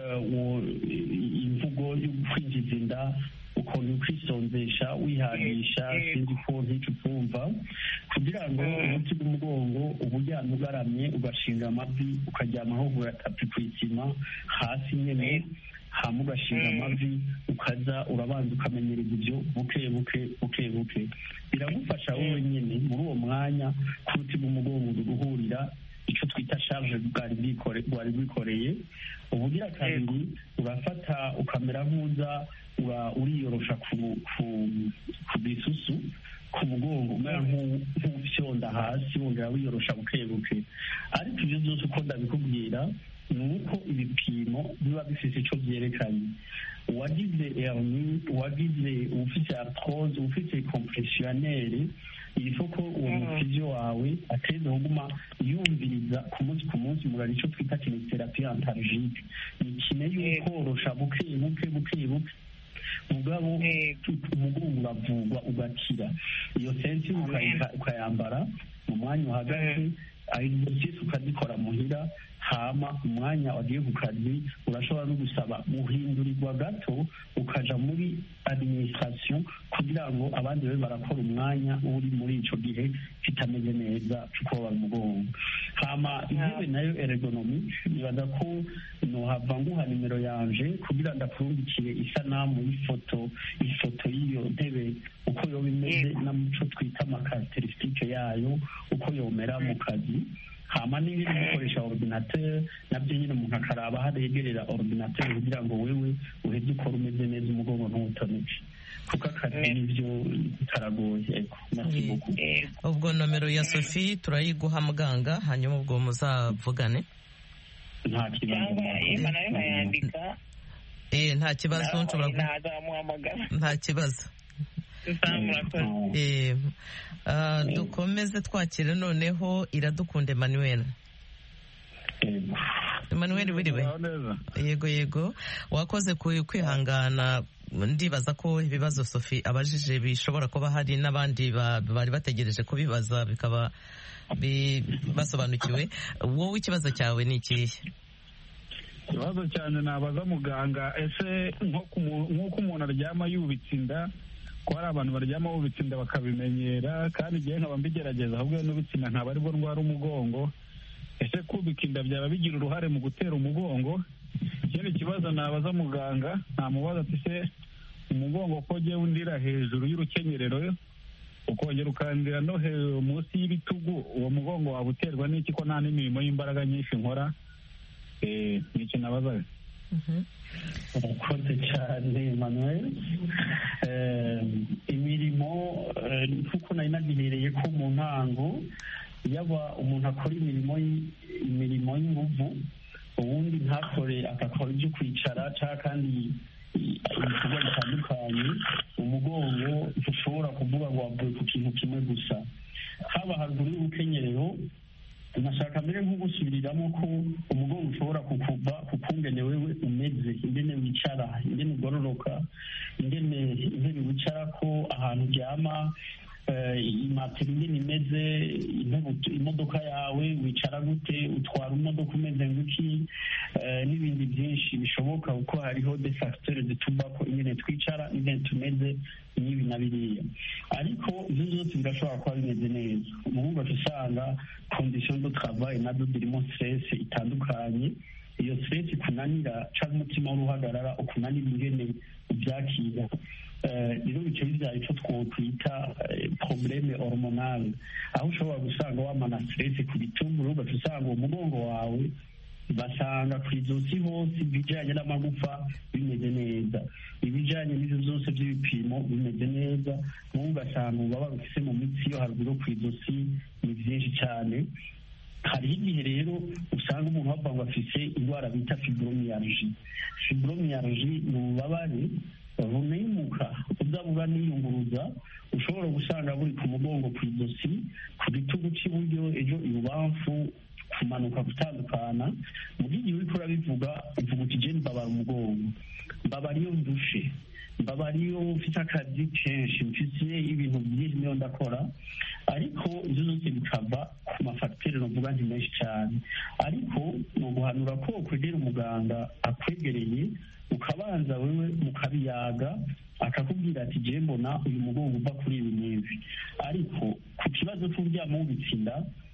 imvugo yo kwinjiza inda ukuntu ukwisonzesha wihagisha, sinzi ko nk'icyo utumva, kugira ngo umuti w'umugongo uba uryamye ugaramye, ugashinga amavi, ukaryamaho uratapi ku isima hasi nyine, hama ugashinga amavi, ukaza urabanza ukamenyereza ibyo buke buke buke buke. biragufasha wowe nyine muri uwo mwanya ku ruti rw'umugongo guhurira icyo twita charge bwari bwikoreye. ubugira kabiri urafata ukamera nk'uza uriyorosha ku bisusu ku mugongo, umera nk'ufyonda hasi wongera wiyorosha buke buke. ariko ibyo byose uko ndabikubwira ni uko ibipimo biba bifite icyo byerekanye. uwagize hernie, uwagize ufite arthrose, ufite compressionnere, ifo ko uwo mufizio wawe ateza kuguma yumviriza ku munsi ku munsi murari icyo twita kinesiotherapy antalgique. ni kine y'ukorosha buke buke buke buke, mugabo umugongo uravugwa ugakira. iyo sensi ukayambara mu mwanya uhagaze, exercice ukazikora muhira, hama umwanya wagiye ku kazi urashobora no gusaba guhindurirwa gato ukaja muri administration kugira ngo abandi babe barakora umwanya uri muri ico gihe kitameze neza cukobara umugongo. hama intebe nayo ergonomique, nibaza ko nohava nguha nimero yanje kugira ndakurungikire isanamu y'ifoto ifoto y'iyo ntebe uko yoba imeze n'umuco twita amakarakterisitike yayo, uko yomera mu kazi. hama n'ibindi gukoresha ordinateur nabyo nyine umuntu akaraba haregerera ordinateur kugira ngo wewe uheze ukora umeze neza, umugongo ntuwutoneke, kuko akazi nivyo karagoye. ubwo nomero ya Sophie turayiguha muganga, hanyuma ubwo muzavugane. nta kibazo nayo nkayandika. eh nta kibazo, nshobora nta kibazo. Eh, uh, dukomeze twakire noneho Iradukunde Emmanuel. Emmanuel wiriwe. Yego yego wakoze kwihangana. Ndibaza ko ibibazo Sophie abajije bishobora kuba hari n'abandi bari bategereje kubibaza bikaba basobanukiwe. Wowe ikibazo cyawe ni ikihe? Ikibazo cyane nabaza muganga, ese nk'uko umuntu aryama yubitse inda, ko hari abantu baryama bubitse inda bakabimenyera, kandi igihe nkaba mbigerageza ahubwo n'ubitse inda nkaba aribwo ndwara umugongo, ese kubika inda byaba bigira uruhare mu gutera umugongo? Ikindi kibazo nabaza muganga, namubaza ati se umugongo ko ugiye undira hejuru y'urukenyerero ukongera ukandira no munsi y'ibitugu, uwo mugongo waba uterwa n'iki ko nta n'imirimo y'imbaraga nyinshi nkora? Eh, nicyo nabazaga. Urakoze cyane Emmanuel. Imirimo kuko nari nagihereye ko mu ntango yaba umuntu akora imirimo imirimo y'inguvu, ubundi ntakore agakora ibyo kwicara cyangwa kandi ibikorwa bitandukanye, umugongo ntushobora kuvuga ngo wavuye ku kintu kimwe gusa. Haba haruguru y'urukenyerero nashaka mbere nko gusubiriramo ko umugongo ushobora kukuva kukungene wewe umeze, ingene wicara, ingene ugororoka, ingene intebe wicarako, ahantu uryama, imatera ingene imeze, imodoka yawe wicara gute, utwara imodoka umeze nguki, n'ibindi byinshi bishoboka kuko hariho des facteurs zituma ko ingene twicara, ingene tumeze n'ibi na biriya. Ariko ibyo byose birashobora kuba bimeze neza. Umuhungu usanga condition de travail nazo zirimo stress itandukanye, iyo stress ikunanira cyangwa umutima w'uruhagarara ukunanira ingene ubyakira. Rero bice bibyara icyo twokwita probleme hormonale, aho ushobora gusanga wamana stress ku bitugu, ugaca usanga uwo mugongo wawe basanga ku izosi hose ibijyanye n'amagufa bimeze neza, ibijyanye n'ibyo byose by'ibipimo bimeze neza, n'ubu ugasanga ububabare ufite mu mitsi yo haruguru ku izosi ni byinshi cyane. Hariho igihe rero usanga umuntu bavuga ngo afite indwara bita fibromyalgie. Fibromyalgie ni ububabare bunemuka udabuga niyunguruza, ushobora gusanga buri ku mugongo, ku izosi, ku gitugu cy'iburyo, ejo ibubamfu, kumanuka gutandukana. Mu gihe uriko urabivuga uvuga uti je mbabara umugongo, mbabara iyo ndushe, mbabara iyo mfite akazi kenshi, mfite ibintu byinshi niyo ndakora. Ariko ibyo byose bikava ku mafagitire novuga nti menshi cyane. Ariko ni uguhanura ko kwegera umuganga akwegereye, ukabanza wewe mukabiyaga, akakubwira ati je mbona uyu mugongo uva kuri ibi n'ibi. Ariko ku kibazo cy'uryama wubitse inda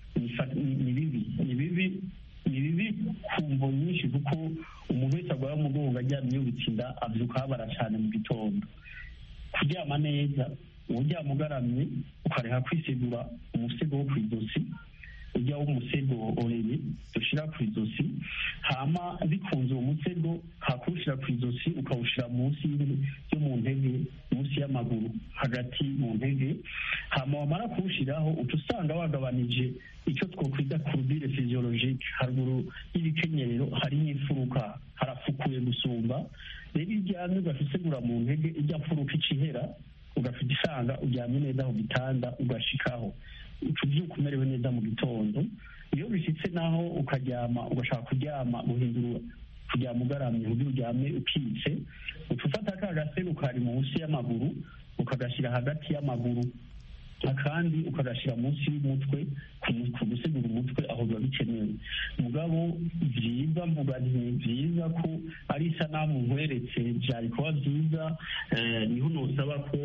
ni bibi ni bibi ni bibi ku mvo nyinshi, kuko umuntu wese agwara umugongo aryamye yubitse inda abyuka habara cyane mu gitondo. Kuryama neza, uryama ugaramye ukareka kwisegura umusego wo ku izosi, ujya w'umusego oreye dushira ku izosi, hama bikunze uwo musego hakushira ku izosi ukawushira munsi yo mu ntege, munsi y'amaguru hagati mu ntege, hama wamara kuwushiraho uca usanga wagabanije icyo twokwita curvature physiologique. Haruguru y'ibikenyerero hari n'imfuruka, harafukuye gusumba. Rero iryamye ugasesegura mu ntege, ijya mfuruka icihera, ugafite isanga uryamye neza ku gitanda ugashikaho, ubyuka umerewe neza mu gitondo. Iyo bishyitse naho ukaryama, ugashaka kuryama guhindura kuryama ugaramye, uburyo uryame ukitse, uca ufata ka gasego kari munsi y'amaguru ukagashyira hagati y'amaguru, akandi ukagashyira munsi y'umutwe ku gusegura umutwe aho biba bikenewe. Mugabo byiza mvuga ni byiza ko ari isanamu nkweretse, byari kuba byiza. Niho nosaba ko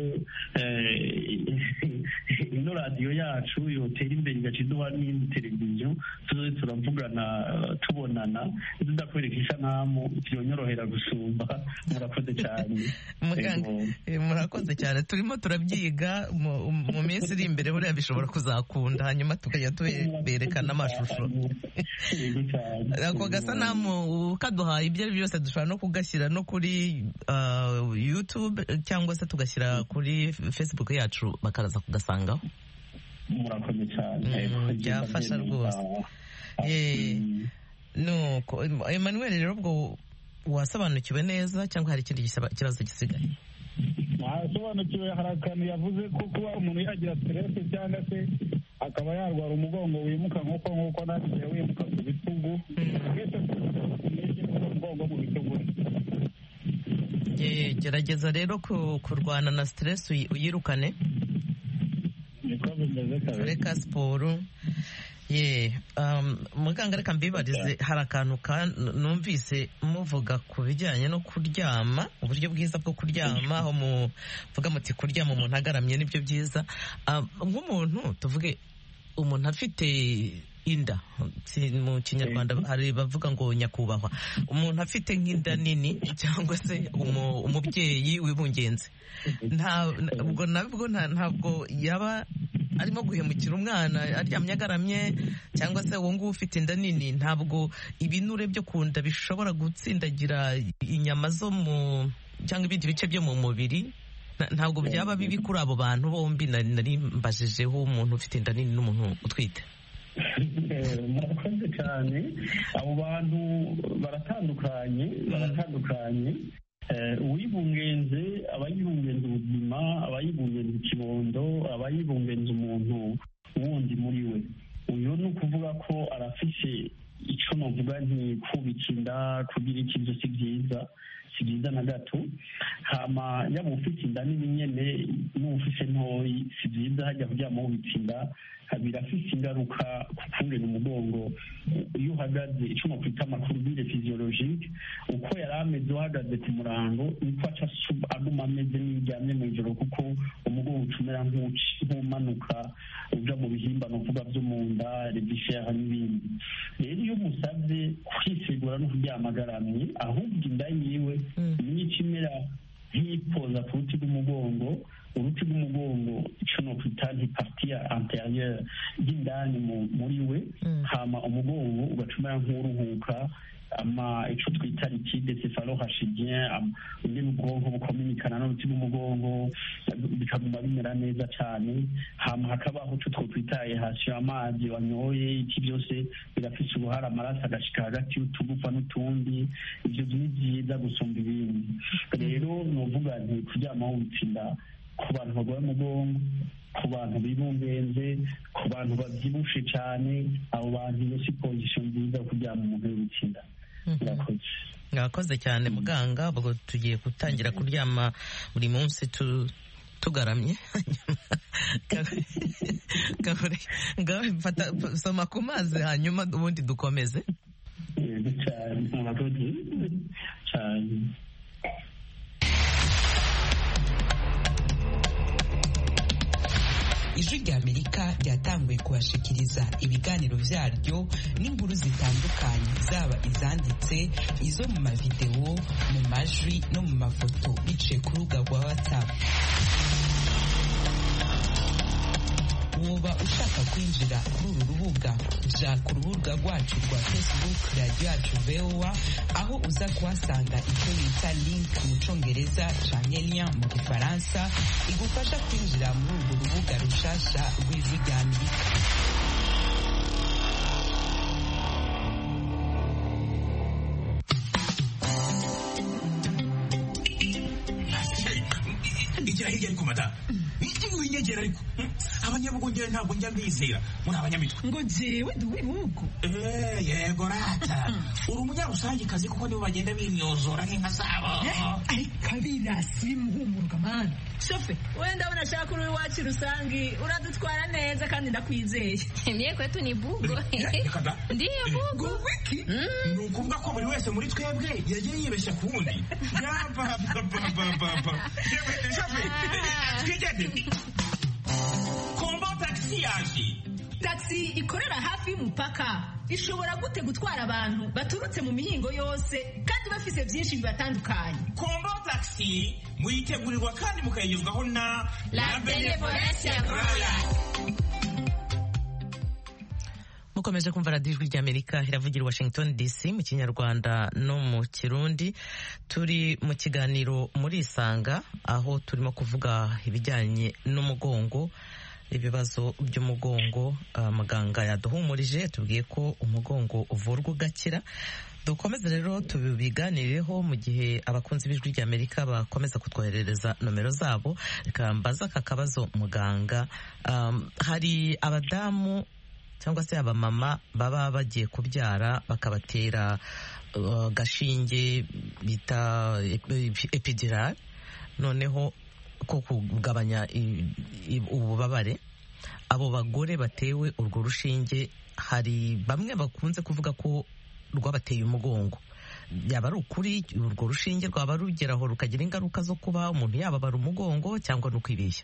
ino radiyo yacu yotera imbere igaca iduha n'indi televiziyo, tuzoze turavugana tubonana, tudakwereka isanamu byonyorohera gusumba. Murakoze cyane muganga. Murakoze cyane, turimo turabyiga mu minsi iri imbere, buriya bishobora kuzakunda, hanyuma tukajya tuberekana amashusho. Ako gasanamu kaduhaye ibyo ari byose dushobora no kugashyira no kuri YouTube cyangwa se tugashyira kuri Facebook yacu bakaraza kugasangaho. Murakoze cyane, byafasha rwose. Nuko Emmanuel, rero ubwo wasobanukiwe neza cyangwa hari ikindi kibazo gisigaye? Nasobanukiwe. Hari akantu yavuze ko kuba umuntu yagira stress cyangwa se akaba yarwara umugongo wimuka nk'uko nk'uko nagiye wimuka ku bitugu twese umugongo mu bitugu. Gerageza rero kurwana na stress uyirukane. Niko bimeze kabisa. Reka siporo. Ye, um, muganga reka mbibarize, hari akantu numvise muvuga ku bijyanye no kuryama, uburyo bwiza bwo kuryama, aho muvuga muti kuryama umuntu agaramye nibyo byiza. Nk'umuntu tuvuge umuntu afite inda, mu kinyarwanda hari bavuga ngo nyakubahwa, umuntu afite nk'inda nini cyangwa se umubyeyi wibungenze, ntabwo nabwo ntabwo yaba arimo guhemukira umwana aryamye agaramye, cyangwa se uwo nguwo ufite inda nini ntabwo ibinure byo ku nda bishobora gutsindagira inyama zo mu cyangwa ibindi bice byo mu mubiri, ntabwo byaba bibi kuri abo bantu bombi nari mbajijeho, umuntu ufite inda nini n'umuntu utwite. Murakoze cyane, abo bantu baratandukanye baratandukanye uwibungenze aba yibungenze ubuzima, aba yibungenze ikibondo, aba yibungenze umuntu wundi muri we. Uyu ni ukuvuga ko arafise icyo navuga nti kubika inda, kugira ikintu si byiza si byiza na gato. Hama yaba ufite inda nini nyene n'ufise ntoyi si byiza hajya kuryama wubitse inda, birafise ingaruka ku kungena umugongo. Iyo uhagaze icyo nakwita amakurubire physiologique, uko yari ameze uhagaze ku murango niko aca aguma ameze n'iryamye mu ijoro, kuko umugongo ucumera nk'umanuka uja mu bihimba novuga byo mu nda, rebishera n'ibindi. Rero iyo umusabye kwisigura no kuryama agaramye, ahubwo inda yiwe niyo ikimera nk'ipoza ku ruti rw'umugongo. Uruti rw'umugongo icyo nokwita nti partie antérieure y'indani muri we, hama umugongo ugacumera nk'uruhuka, ama icyo twita liquide céphalo-rachidien, undi ubwonko bukominikana n'uruti rw'umugongo bikaguma bimera neza cyane. Hama hakabaho icyo twita aération, amazi wanyoye, iki byose birafise uruhare, amaraso agashika hagati y'utugufa n'utundi, ibyo ni byiza gusumba ibindi. Rero novuga nti kuryama wubitse inda ku bantu barwaye umugongo, ku bantu bibungenze, ku bantu babyibushe cyane, abo bantu iyo si position nziza yo kuryama umuntu wubitse inda. Murakoze. Murakoze cyane muganga, ubwo tugiye gutangira kuryama buri munsi tu tugaramye. Soma ku mazi hanyuma ubundi dukomeze. Cyane murakoze cyane. Ijwi ry'Amerika ryatanguye kubashikiriza ibiganiro vyaryo n'inkuru zitandukanye, zaba izanditse, izo mu mavideo, mu majwi no mu mafoto, biciye ku rubuga rwa WhatsApp. Woba ushaka kwinjira kuri uru rubuga, ja ku rubuga rwacu rwa Facebook Radio Yacu V O A, aho uza kuhasanga icyo bita link mu Congereza canke lien mu Gifaransa igufasha kwinjira muri urwo rubuga rushasha rw'Ijwi ry'Amerika. Igira hirya ariko mata winyegera ariko abanyabugongera ntabwo njya mbizera muri abanyamitwe ngo jewe duwibuko eh yego rata uri umunyarusangi kazi kuko nibo bagenda bimyozora nk'inka zabo ariko abirasi muhumuruka mana shofe wenda unashaka uri wacu rusangi uradutwara neza kandi ndakwizeye mie kwetu ni bugo ndiyo bugo wiki ni ukuvuga ko buri wese muri twebwe yagiye yibeshya ku wundi yabababababa shofe twigende kombo taxi yaje. Taxi ikorera hafi y'umupaka ishobora gute gutwara abantu baturutse mu mihingo yose kandi bafise byinshi bibatandukanye. Kombo taxi muyitegurirwa kandi mukayigezwaho na La Benevolencia Royal. Mukomeje kumva radiyo Ijwi ry'Amerika iravugira Washington D C mu Kinyarwanda no mu Kirundi. Turi mu kiganiro muri Isanga, aho turimo kuvuga ibijyanye n'umugongo ibibazo by'umugongo. Muganga yaduhumurije tubwiye ko umugongo uvurwa ugakira. dukomeze rero tubiganireho mu gihe abakunzi b'ijwi ry'Amerika bakomeza kutwoherereza nomero zabo. Reka mbaza aka kabazo muganga, um, hari abadamu cyangwa se abamama baba bagiye kubyara bakabatera agashinge uh, bita epidural, noneho ko kugabanya ububabare. Abo bagore batewe urwo rushinge, hari bamwe bakunze kuvuga ko rwabateye umugongo. Yaba ari ukuri urwo rushinge rwaba rugeraho rukagira ingaruka zo kuba umuntu yababara umugongo cyangwa no kwibeshya?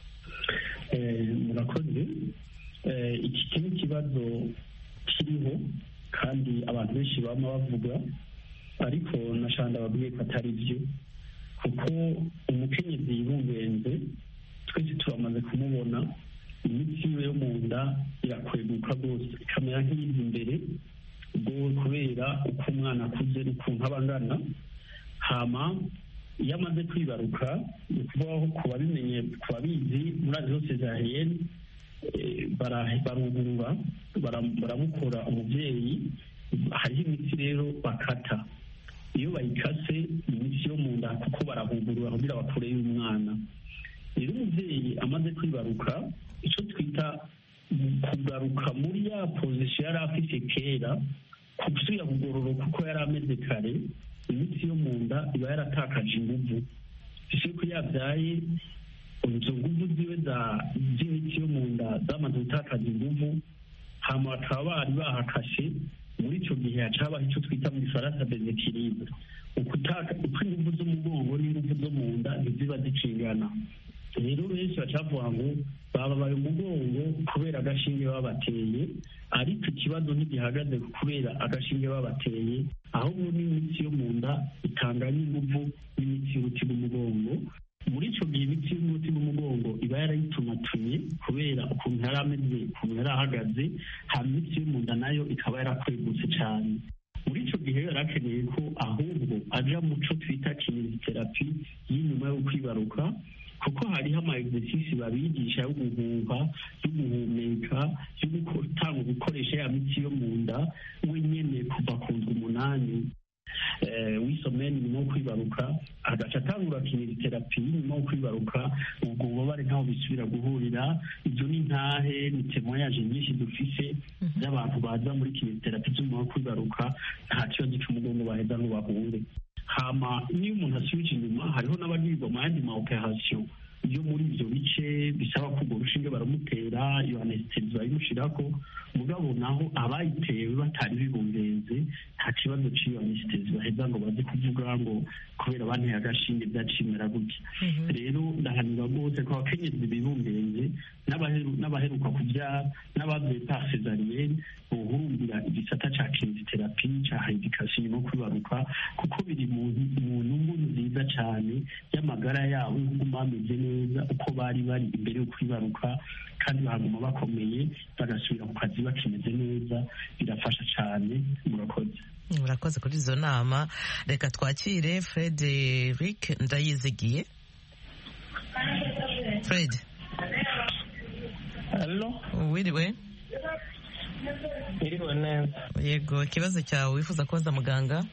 Murakoze. Iki ni ikibazo kiriho kandi abantu benshi bama bavuga, ariko nashanda babwiye ko atari byo, kuko umukenyezi yibungenze twese turamaze kumubona, imitsi yo mu nda irakweguka rwose ikamera nk'iyiza imbere, ubwo kubera uko umwana akuze ukuntu aba angana. Hama iyo amaze kwibaruka, ni ukuvuga ko ku babimenye, ku babizi muri azi zose za heyeni, barugurura baramukora umubyeyi. Hariho imitsi rero bakata, iyo bayikase imitsi yo mu nda kuko barahugurura kugira bakureyo umwana. Rero umubyeyi amaze kwibaruka, icyo twita kugaruka muri ya pozisiyo yari afite kera, gusubira kugororoka kuko yari ameze kare, imitsi yo mu nda iba yaratakaje inguvu. ese ko yabyaye izo nguvu ziwe z'imitsi yo mu nda zamaze gutakaza inguvu, hama bakaba bari bahakashe. Muri icyo gihe hacabaho icyo twita mu gifaransa desekiribre, uko inguvu z'umugongo n'inguvu zo mu nda ntiziba zicingana. Rero benshi bacavuga ngo bababaye umugongo kubera agashinge babateye, ariko ikibazo ntigihagaze kubera agashinge babateye, ahubwo n'imitsi yo mu nda itanganya inguvu n'imitsi y'uruti rw'umugongo. Muri icyo gihe imitsi y'uruti rw'umugongo iba yarayitunatumye kubera ukuntu yari ameze, ukuntu yari ahagaze, hama imitsi yo mu nda nayo ikaba yarakwegutse cyane. Muri icyo gihe yari akeneye ko ahubwo aja mu cyo twita kineziterapi y'inyuma yo kwibaruka, kuko hariho ama exercice babigisha yo guhuha, yo guhumeka, yo gutanga gukoresha ya mitsi yo mu nda wenyene kuva ku ndwi umunani w'isomeni nyuma yo kwibaruka, agaca atangura kineziterapi nyuma yo kwibaruka. ubwo bubabare ntaho bisubira guhurira. ibyo ni ntahe, ni temoyaje nyinshi dufise z'abantu baza muri kineziterapi nyuma yo kwibaruka, nta kibazo cy'umugongo baheza ngo bahure. Hama niyo umuntu asubije inyuma, hariho n'abagirirwa mu yandi ma operation yo muri ibyo bice bisaba ko urwo rushinge baramutera, iyo anesthesi bayimushirako. mugabo naho abayitewe batari bibungenze, nta kibazo cy'iyo anesthesi baheza ngo baze kuvuga ngo kubera banteye agashinge byacimera gutya. rero ndahanira rwose ko abakenyezi bibungenze n'abaheruka kubyara n'ababyaye par césarienne bohurumbira igisata ca kineziterapi, ca hydikasiyo no kwibaruka, kuko biri mu nyungu nziza cyane y'amagara yabo, kuguma bameze neza uko bari bari imbere yo kwibaruka, kandi bahaguma bakomeye bagasubira ku kazi bakimeze neza. Birafasha cyane. murakoze murakoze kuri izo nama. Reka twakire Frederic Ndayizigiye. Fred. Hello. Wiriwe. Wiriwe neza. Yego, ikibazo cyawe wifuza kubaza muganga?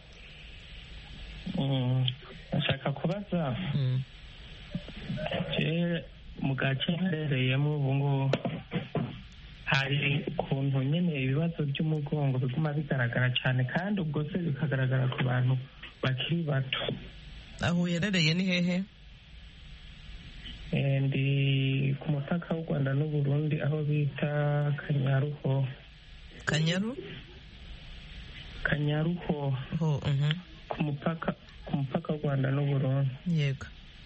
Mm, nashaka kubaza. Mm. Je mu gace nherereyemo ubu ngubu hari ukuntu nyine ibibazo by'umugongo biguma bigaragara cyane, kandi ubwo se bikagaragara ku bantu bakiri bato. Aho uherereye ni hehe? Ndi ku mupaka w'u Rwanda n'u Burundi, aho bita Kanyaruho. Kanyaru? Kanyaruho. Oh, uh-huh. ku mupaka ku mupaka w'u Rwanda n'u Burundi. Yego.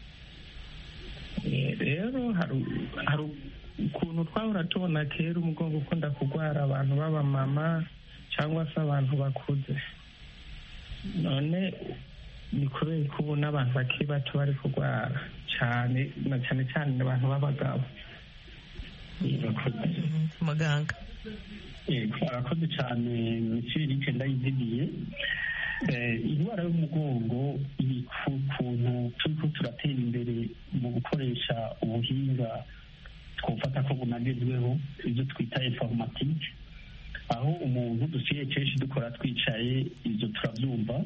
Rero hari ukuntu twahora tubona kera umugongo ukunda kurwara abantu b'abamama cyangwa se abantu bakuze. None ni kubera ko ubu n'abantu bakiri bato bari kurwara cyane, na cyane cyane abantu b'abagabo. Muganga. Arakoze cyane Monsieur Eric Ndayizigiye. Indwara y'umugongo iri ku kuntu turiko turatera imbere mu gukoresha ubuhinga twofata ko bunagezweho ibyo twita informatike, aho umuntu dusigaye kenshi dukora twicaye, ibyo turabyumva.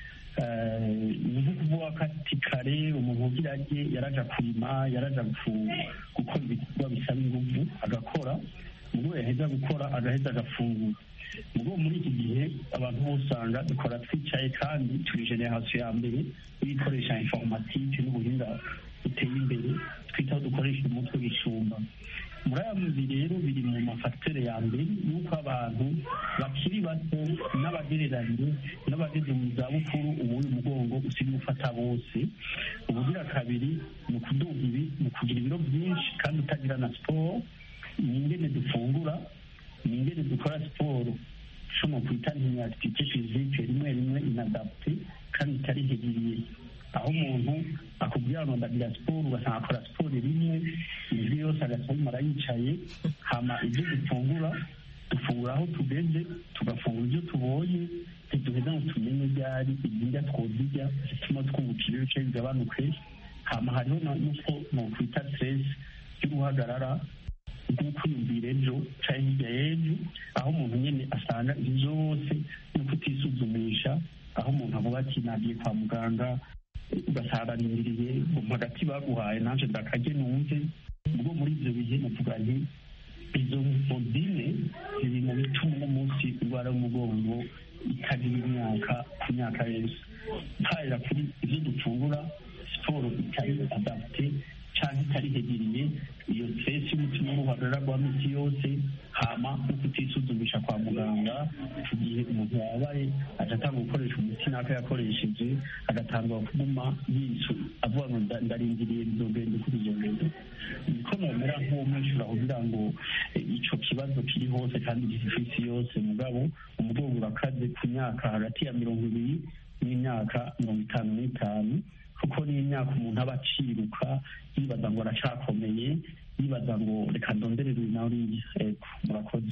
Ni nko kuvuga ko ati kare umuntu ugira ajye yaraja kurima, yaraja gukora ibikorwa bisaba ingufu agakora, ubwo yaheza gukora agaheza agafungura. ubwo muri iki gihe abantu bose usanga dukora twicaye kandi turi generasiyo ya mbere y'ibikoresha informatike n'ubuhinga buteye imbere twitaho dukoresha umutwe w'ishumba. muri aya mazi rero biri mu mafagitere ya mbere y'uko abantu bakiri bato n'abagereranye n'abageze mu zabukuru ubu uyu mugongo usigaye ufata bose. ubugira kabiri ni ukuduga ibi ni ukugira ibiro byinshi kandi utagira na siporo. ni ingene dufungura, ni ingene dukora siporo ushobora kwita nk'imyakitike fizike rimwe rimwe inadapte kandi itari hegiriye, aho umuntu akubwira ngo ndagira siporo ugasanga akora siporo rimwe ijwi yose agasoma yicaye. hama ibyo dufungura dufungura aho tugeze, tugafungura ibyo tubonye, ntiduheza ngo tumenye ibyari ibirya twozirya zituma twungukira ibice bigabanuke. hama hariho n'uko nokwita stress y'uruhagarara rw'ukwiyumvira ejo cyangwa hirya y'ejo, aho umuntu nyine asanga ibyo byose no kutisuzumisha, aho umuntu avuga ati nagiye kwa muganga ugasararindiriye mu hagati baguhaye naje ndakajye numve. ubwo muri ibyo bihe navuga nti izo modine ziri mu bituma umunsi indwara y'umugongo itagira imyaka ku myaka yose. ntahera kuri ibyo dufungura, siporo itari adapte cyangwa itari hegiriye, iyo stress y'umutima n'uruhagarara rwa miti yose, hama no kutisuzumisha kwa muganga igihe umuntu yabaye agatanga gukoresha umuti naka yakoresheje, agatangwa kuguma yisu avuga ngo ndarindiriye bizogenda kuri iyo ngendo. niko nomera nk'uwo mwishyura kugira ngo ico kibazo kiri hose kandi gifite isi yose, mugabo umugongo urakaze ku myaka hagati ya mirongo ibiri n'imyaka mirongo itanu n'itanu, kuko ni imyaka umuntu aba aciruka yibaza ngo aracakomeye, yibaza ngo reka ndonderere uyu nawe uriya. ego murakoze.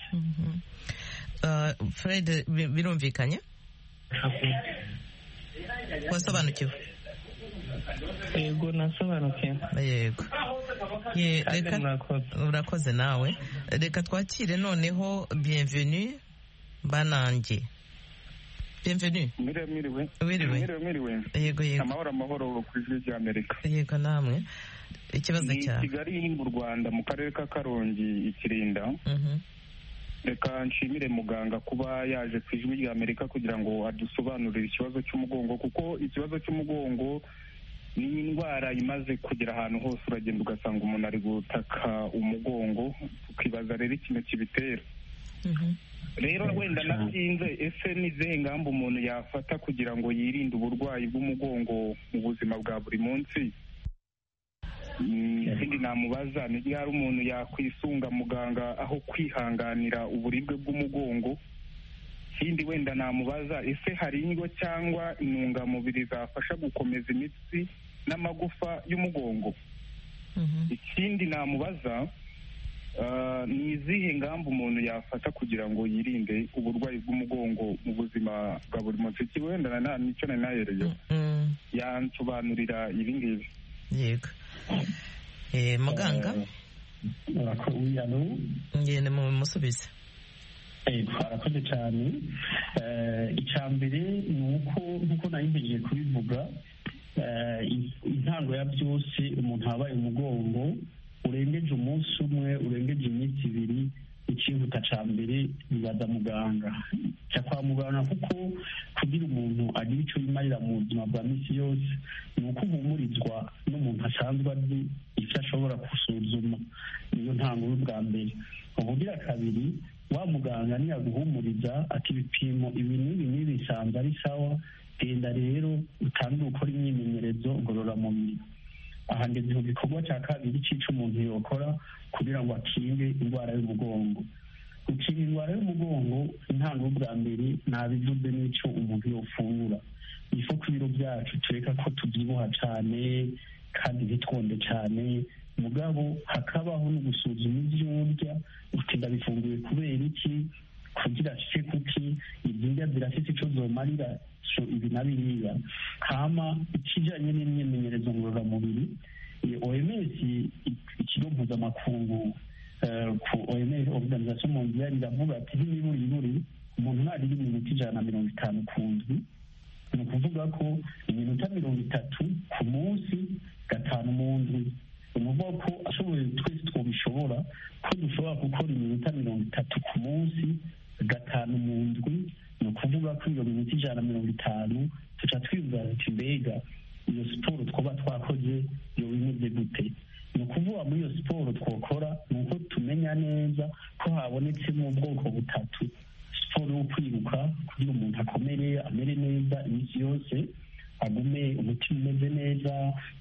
Fred, birumvikanye? wasobanukiwe? yego nasobanukiwe. yego urakoze nawe. reka twakire noneho bienvenue banange. bienvenue. Mwiriwe mwiriwe. Wiriwe. Mwiriwe. Yego yego. Amahoro amahoro ku ijwi rya Amerika. Yego namwe. Ikibazo cyawe. Ni Kigali mu Rwanda mu karere ka Karongi Ikirinda. Mhm. Reka nshimire muganga kuba yaje ku ijwi rya Amerika kugira ngo adusobanurire ikibazo cy'umugongo, kuko ikibazo cy'umugongo ni indwara imaze kugera ahantu hose, uragenda ugasanga umuntu ari gutaka umugongo, ukibaza rero ikintu kibitera. Mhm. rero wenda natinze, ese ni izihe ngamba umuntu yafata kugira ngo yirinde uburwayi bw'umugongo mu buzima bwa buri munsi? ikindi namubaza ni ryari umuntu yakwisunga muganga aho kwihanganira uburibwe bw'umugongo? ikindi wenda namubaza, ese hari indyo cyangwa intungamubiri zafasha gukomeza imitsi n'amagufa y'umugongo? ikindi namubaza, ni izihe ngamba umuntu yafata kugira ngo yirinde uburwayi bw'umugongo mu buzima bwa buri munsi? iki wenda na nicyo nari nahereye yansobanurira ibi ngibi. yego. muganga ngende mu musubize. twarakoze cyane. icya mbere ni uko nk'uko nari mbejeje kubivuga, intango ya byose umuntu wabaye umugongo urengeje umunsi umwe, urengeje iminsi ibiri, ikihuta cya mbere bibaza muganga. cya kwa muganga kuko kugira umuntu agira icyo yimarira mu buzima bwa minsi yose ni uko uhumurizwa n'umuntu asanzwe azi icyo ashobora gusuzuma. niyo ntango y'ubwa mbere. ubugira kabiri, wa muganga niyaguhumuriza ati ibipimo ibi n'ibi n'ibi bisanzwe ari sawa, genda rero utangire gukora imyimenyerezo ngororamubiri. aha ngeze mu gikorwa cya kabiri cy'ico umuntu yokora kugira ngo akinge indwara y'umugongo. gukinga indwara y'umugongo, intango y'ubwa mbere nabivuze n'ico umuntu yofungura. ifo ku biro byacu tureka ko tubyibuha cyane kandi ntitwonde cyane, mugabo hakabaho no gusuzuma ibyo urya uti ndabifunguye kubera iki, kugira ashike kuki, izi ndya zirafite icyo zomarira ibi na biriya. hama ikijanye n'imyimenyerezo ngororamubiri, O M S ikigo mpuzamakungu mondiale iravuga ati n'iburi iburi umuntu narira iminota ijana na mirongo itanu ku ndwi ni ukuvuga ko iminota mirongo itatu ku munsi gatanu mu ndwi ni ukuvuga ko ashoboye twese twabishobora ko dushobora gukora iminota mirongo itatu ku munsi gatanu mu ndwi ni ukuvuga ko iyo minota ijana na mirongo itanu tuca twibaza ati mbega iyo siporo twaba twakoze iyo bimeze gute ni ukuvuga muri iyo siporo twakora ni uko tumenya neza ko habonetsemo ubwoko butatu siporo yo kwiruka kugira umuntu akomere amere neza iminsi yose agume umutima umeze neza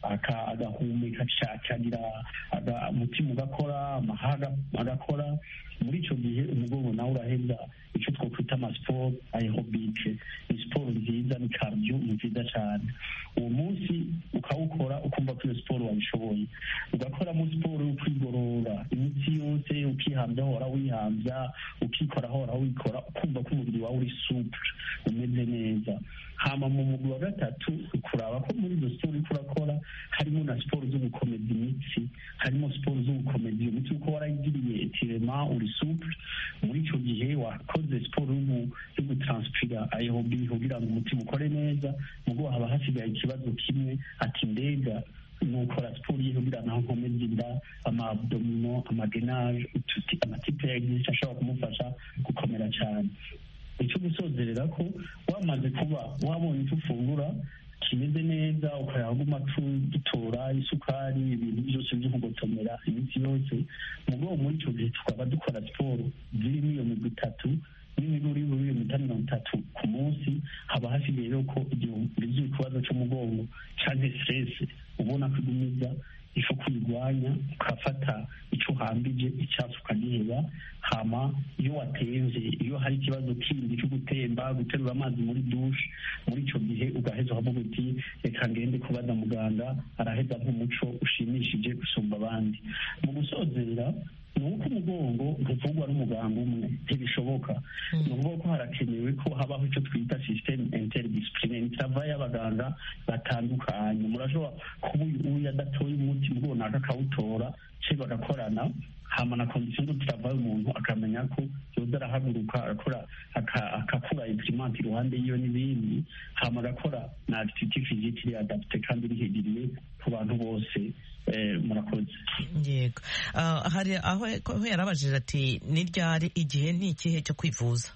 agahumeka akagira umutima ugakora amahaga agakora muri icyo gihe umugongo nawe uraheza icyo twakwita amasiporo aerobike ni siporo nziza ni cardio nziza cyane uwo munsi ukawukora ukumva ko iyo siporo wabishoboye ugakoramo siporo yo kwigorora imitsi yose ukihambya hora wihambya ukikora hora wikora ukumva ko umubiri wawe uri supure umeze neza hama mu mugwi wa gatatu ukuraba ko muri izo siporo uriko urakora harimo na siporo zo gukomeza imitsi harimo siporo zo gukomeza iyo mitsi uko warayigiriye etirema uri supure muri icyo gihe wakoze siporo yo gutranspira aerobi kugira ngo umutima ukore neza mugo haba hasigaye ikibazo kimwe ati mbega nukora siporo yihe kugira naho nkomeza inda amaabdomino amagenage amatipe ya exercice ashobora kumufasha gukomera cyane icyo gusozerera ko wamaze kuba wabonye icyo ufungura kimeze neza ukayaguma dutora isukari ibintu byose byo kugotomera iminsi yose mu rwego muri icyo gihe tukaba dukora siporo zirimo iyo migwi itatu n'imiguru y'ubururu iminota mirongo itatu ku munsi haba hasigaye rero ko igihe ugize ikibazo cy'umugongo cyangwa stress ubona ko igumiza ifu kuyirwanya ukafata icyo uhambije icyatsi ukagiheba hama iyo watenze iyo hari ikibazo kindi cyo gutemba guterura amazi muri dushe muri icyo gihe ugaheza ukavuga uti reka ngende kubaza muganga araheza nk'umuco ushimishije gusumba abandi mu gusozera ni uko umugongo ntuvugwa n'umuganga umwe ntibishoboka ni ukuvuga ko harakenewe ko habaho icyo twita systeme interdisciplinary itava y'abaganga batandukanye murashobora kuba uyu adatoye umuti mugongo naka akawutora ce bagakorana hama na kondisiyo ngo turavayo umuntu akamenya ko yoza arahaguruka agakora akakura imprimante iruhande yiyo n'ibindi hama agakora na activité physique iri adapte kandi rihegiriye ku bantu bose murakoze yego hari aho yarabajije ati ni ryari igihe ni ikihe cyo kwivuza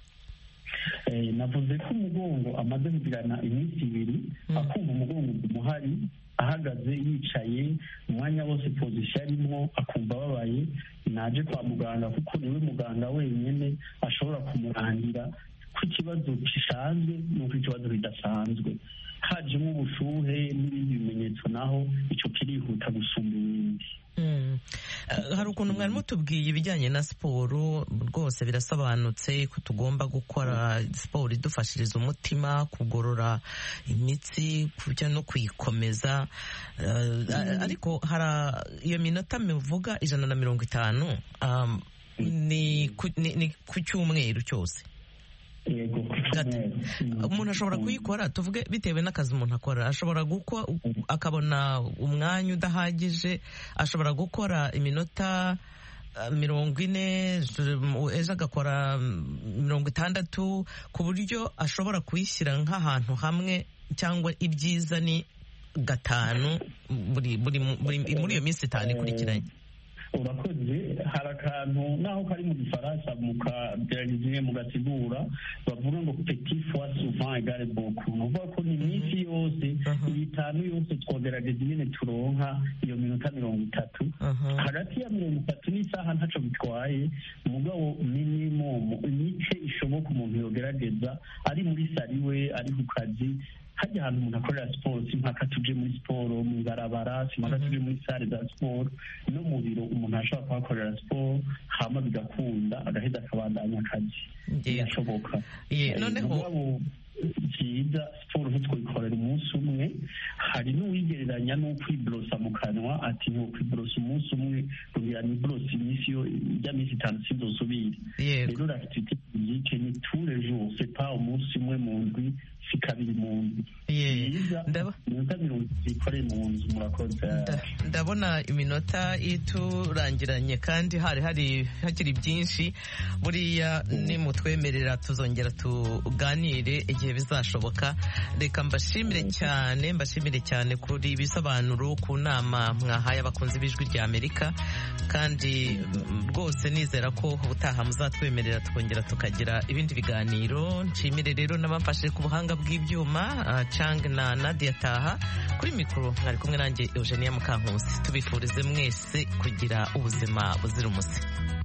navuze ko umugongo amaze kugirana iminsi ibiri akumva umugongo umuhari ahagaze yicaye umwanya wose pozisiyo arimo akumva ababaye naje kwa muganga kuko niwe muganga wenyine ashobora kumurangira ko ikibazo gisanzwe n'uko ikibazo kidasanzwe hajemo ubushuhe n'ibindi bimenyetso naho icyo kirihuta gusumba ibindi hari ukuntu mwari mutubwiye ibijyanye na siporo rwose birasobanutse ko tugomba gukora siporo idufashiriza umutima kugorora imitsi no kuyikomeza ariko hari iyo minota mivuga ijana na mirongo itanu ni ku cyumweru cyose umuntu ashobora kuyikora tuvuge bitewe n'akazi umuntu akora ashobora gukora akabona umwanya udahagije ashobora gukora iminota mirongo ine ejo agakora mirongo itandatu ku buryo ashobora kuyishyira nk'ahantu hamwe cyangwa ibyiza ni gatanu muri iyo minsi itanu ikurikiranye urakoze hari akantu naho kari mu gifaransa mukagerageza mugasigura bavuga ngo petit fois souvent égale beaucoup ni ukuvuga ko ni iminsi yose itanu yose twogerageza nyine turonka iyo minota mirongo itatu hagati ya mirongo itatu n'isaha ntaco bitwaye umugabo minimum imice ishoboka umuntu yogerageza ari muri sari we ari ku kazi hajya ahantu umuntu akorera siporo simpaka tuje muri siporo mu ibarabara simpaka tuje muri sare za siporo no mu biro umuntu ashobora kuhakorera siporo hama bigakunda agaheza akabandanya akazi birashoboka noneho byiza siporo ntitwikorera umunsi umwe hari n'uwigereranya n'ukwiborosa mu kanwa ati ntukwiborosa umunsi umwe kugira ni borose iminsi yo ijya minsi itanu sinzosubire rero l'activité physique ni tous les jours c'est pas umunsi umwe mu ndwi si kabiri mu ndwi iminota mirongo itatu ikore mu nzu murakoze. Ndabona iminota iturangiranye kandi hari hari hakiri byinshi, buriya nimutwemerera tuzongera tuganire igihe bizashoboka. Reka mbashimire cyane mbashimire cyane kuri ibisobanuro ku nama mwahaye abakunzi b'ijwi rya Amerika, kandi rwose nizera ko ubutaha muzatwemerera tukongera tukagira ibindi biganiro. Nshimire rero n'abamfashe ku buhanga bw'ibyuma, Chang na Nadia Taha. Kuri mikoro mwari kumwe nanjye Eugenia Mukankusi. Tubifurize mwese kugira ubuzima buzira umuze.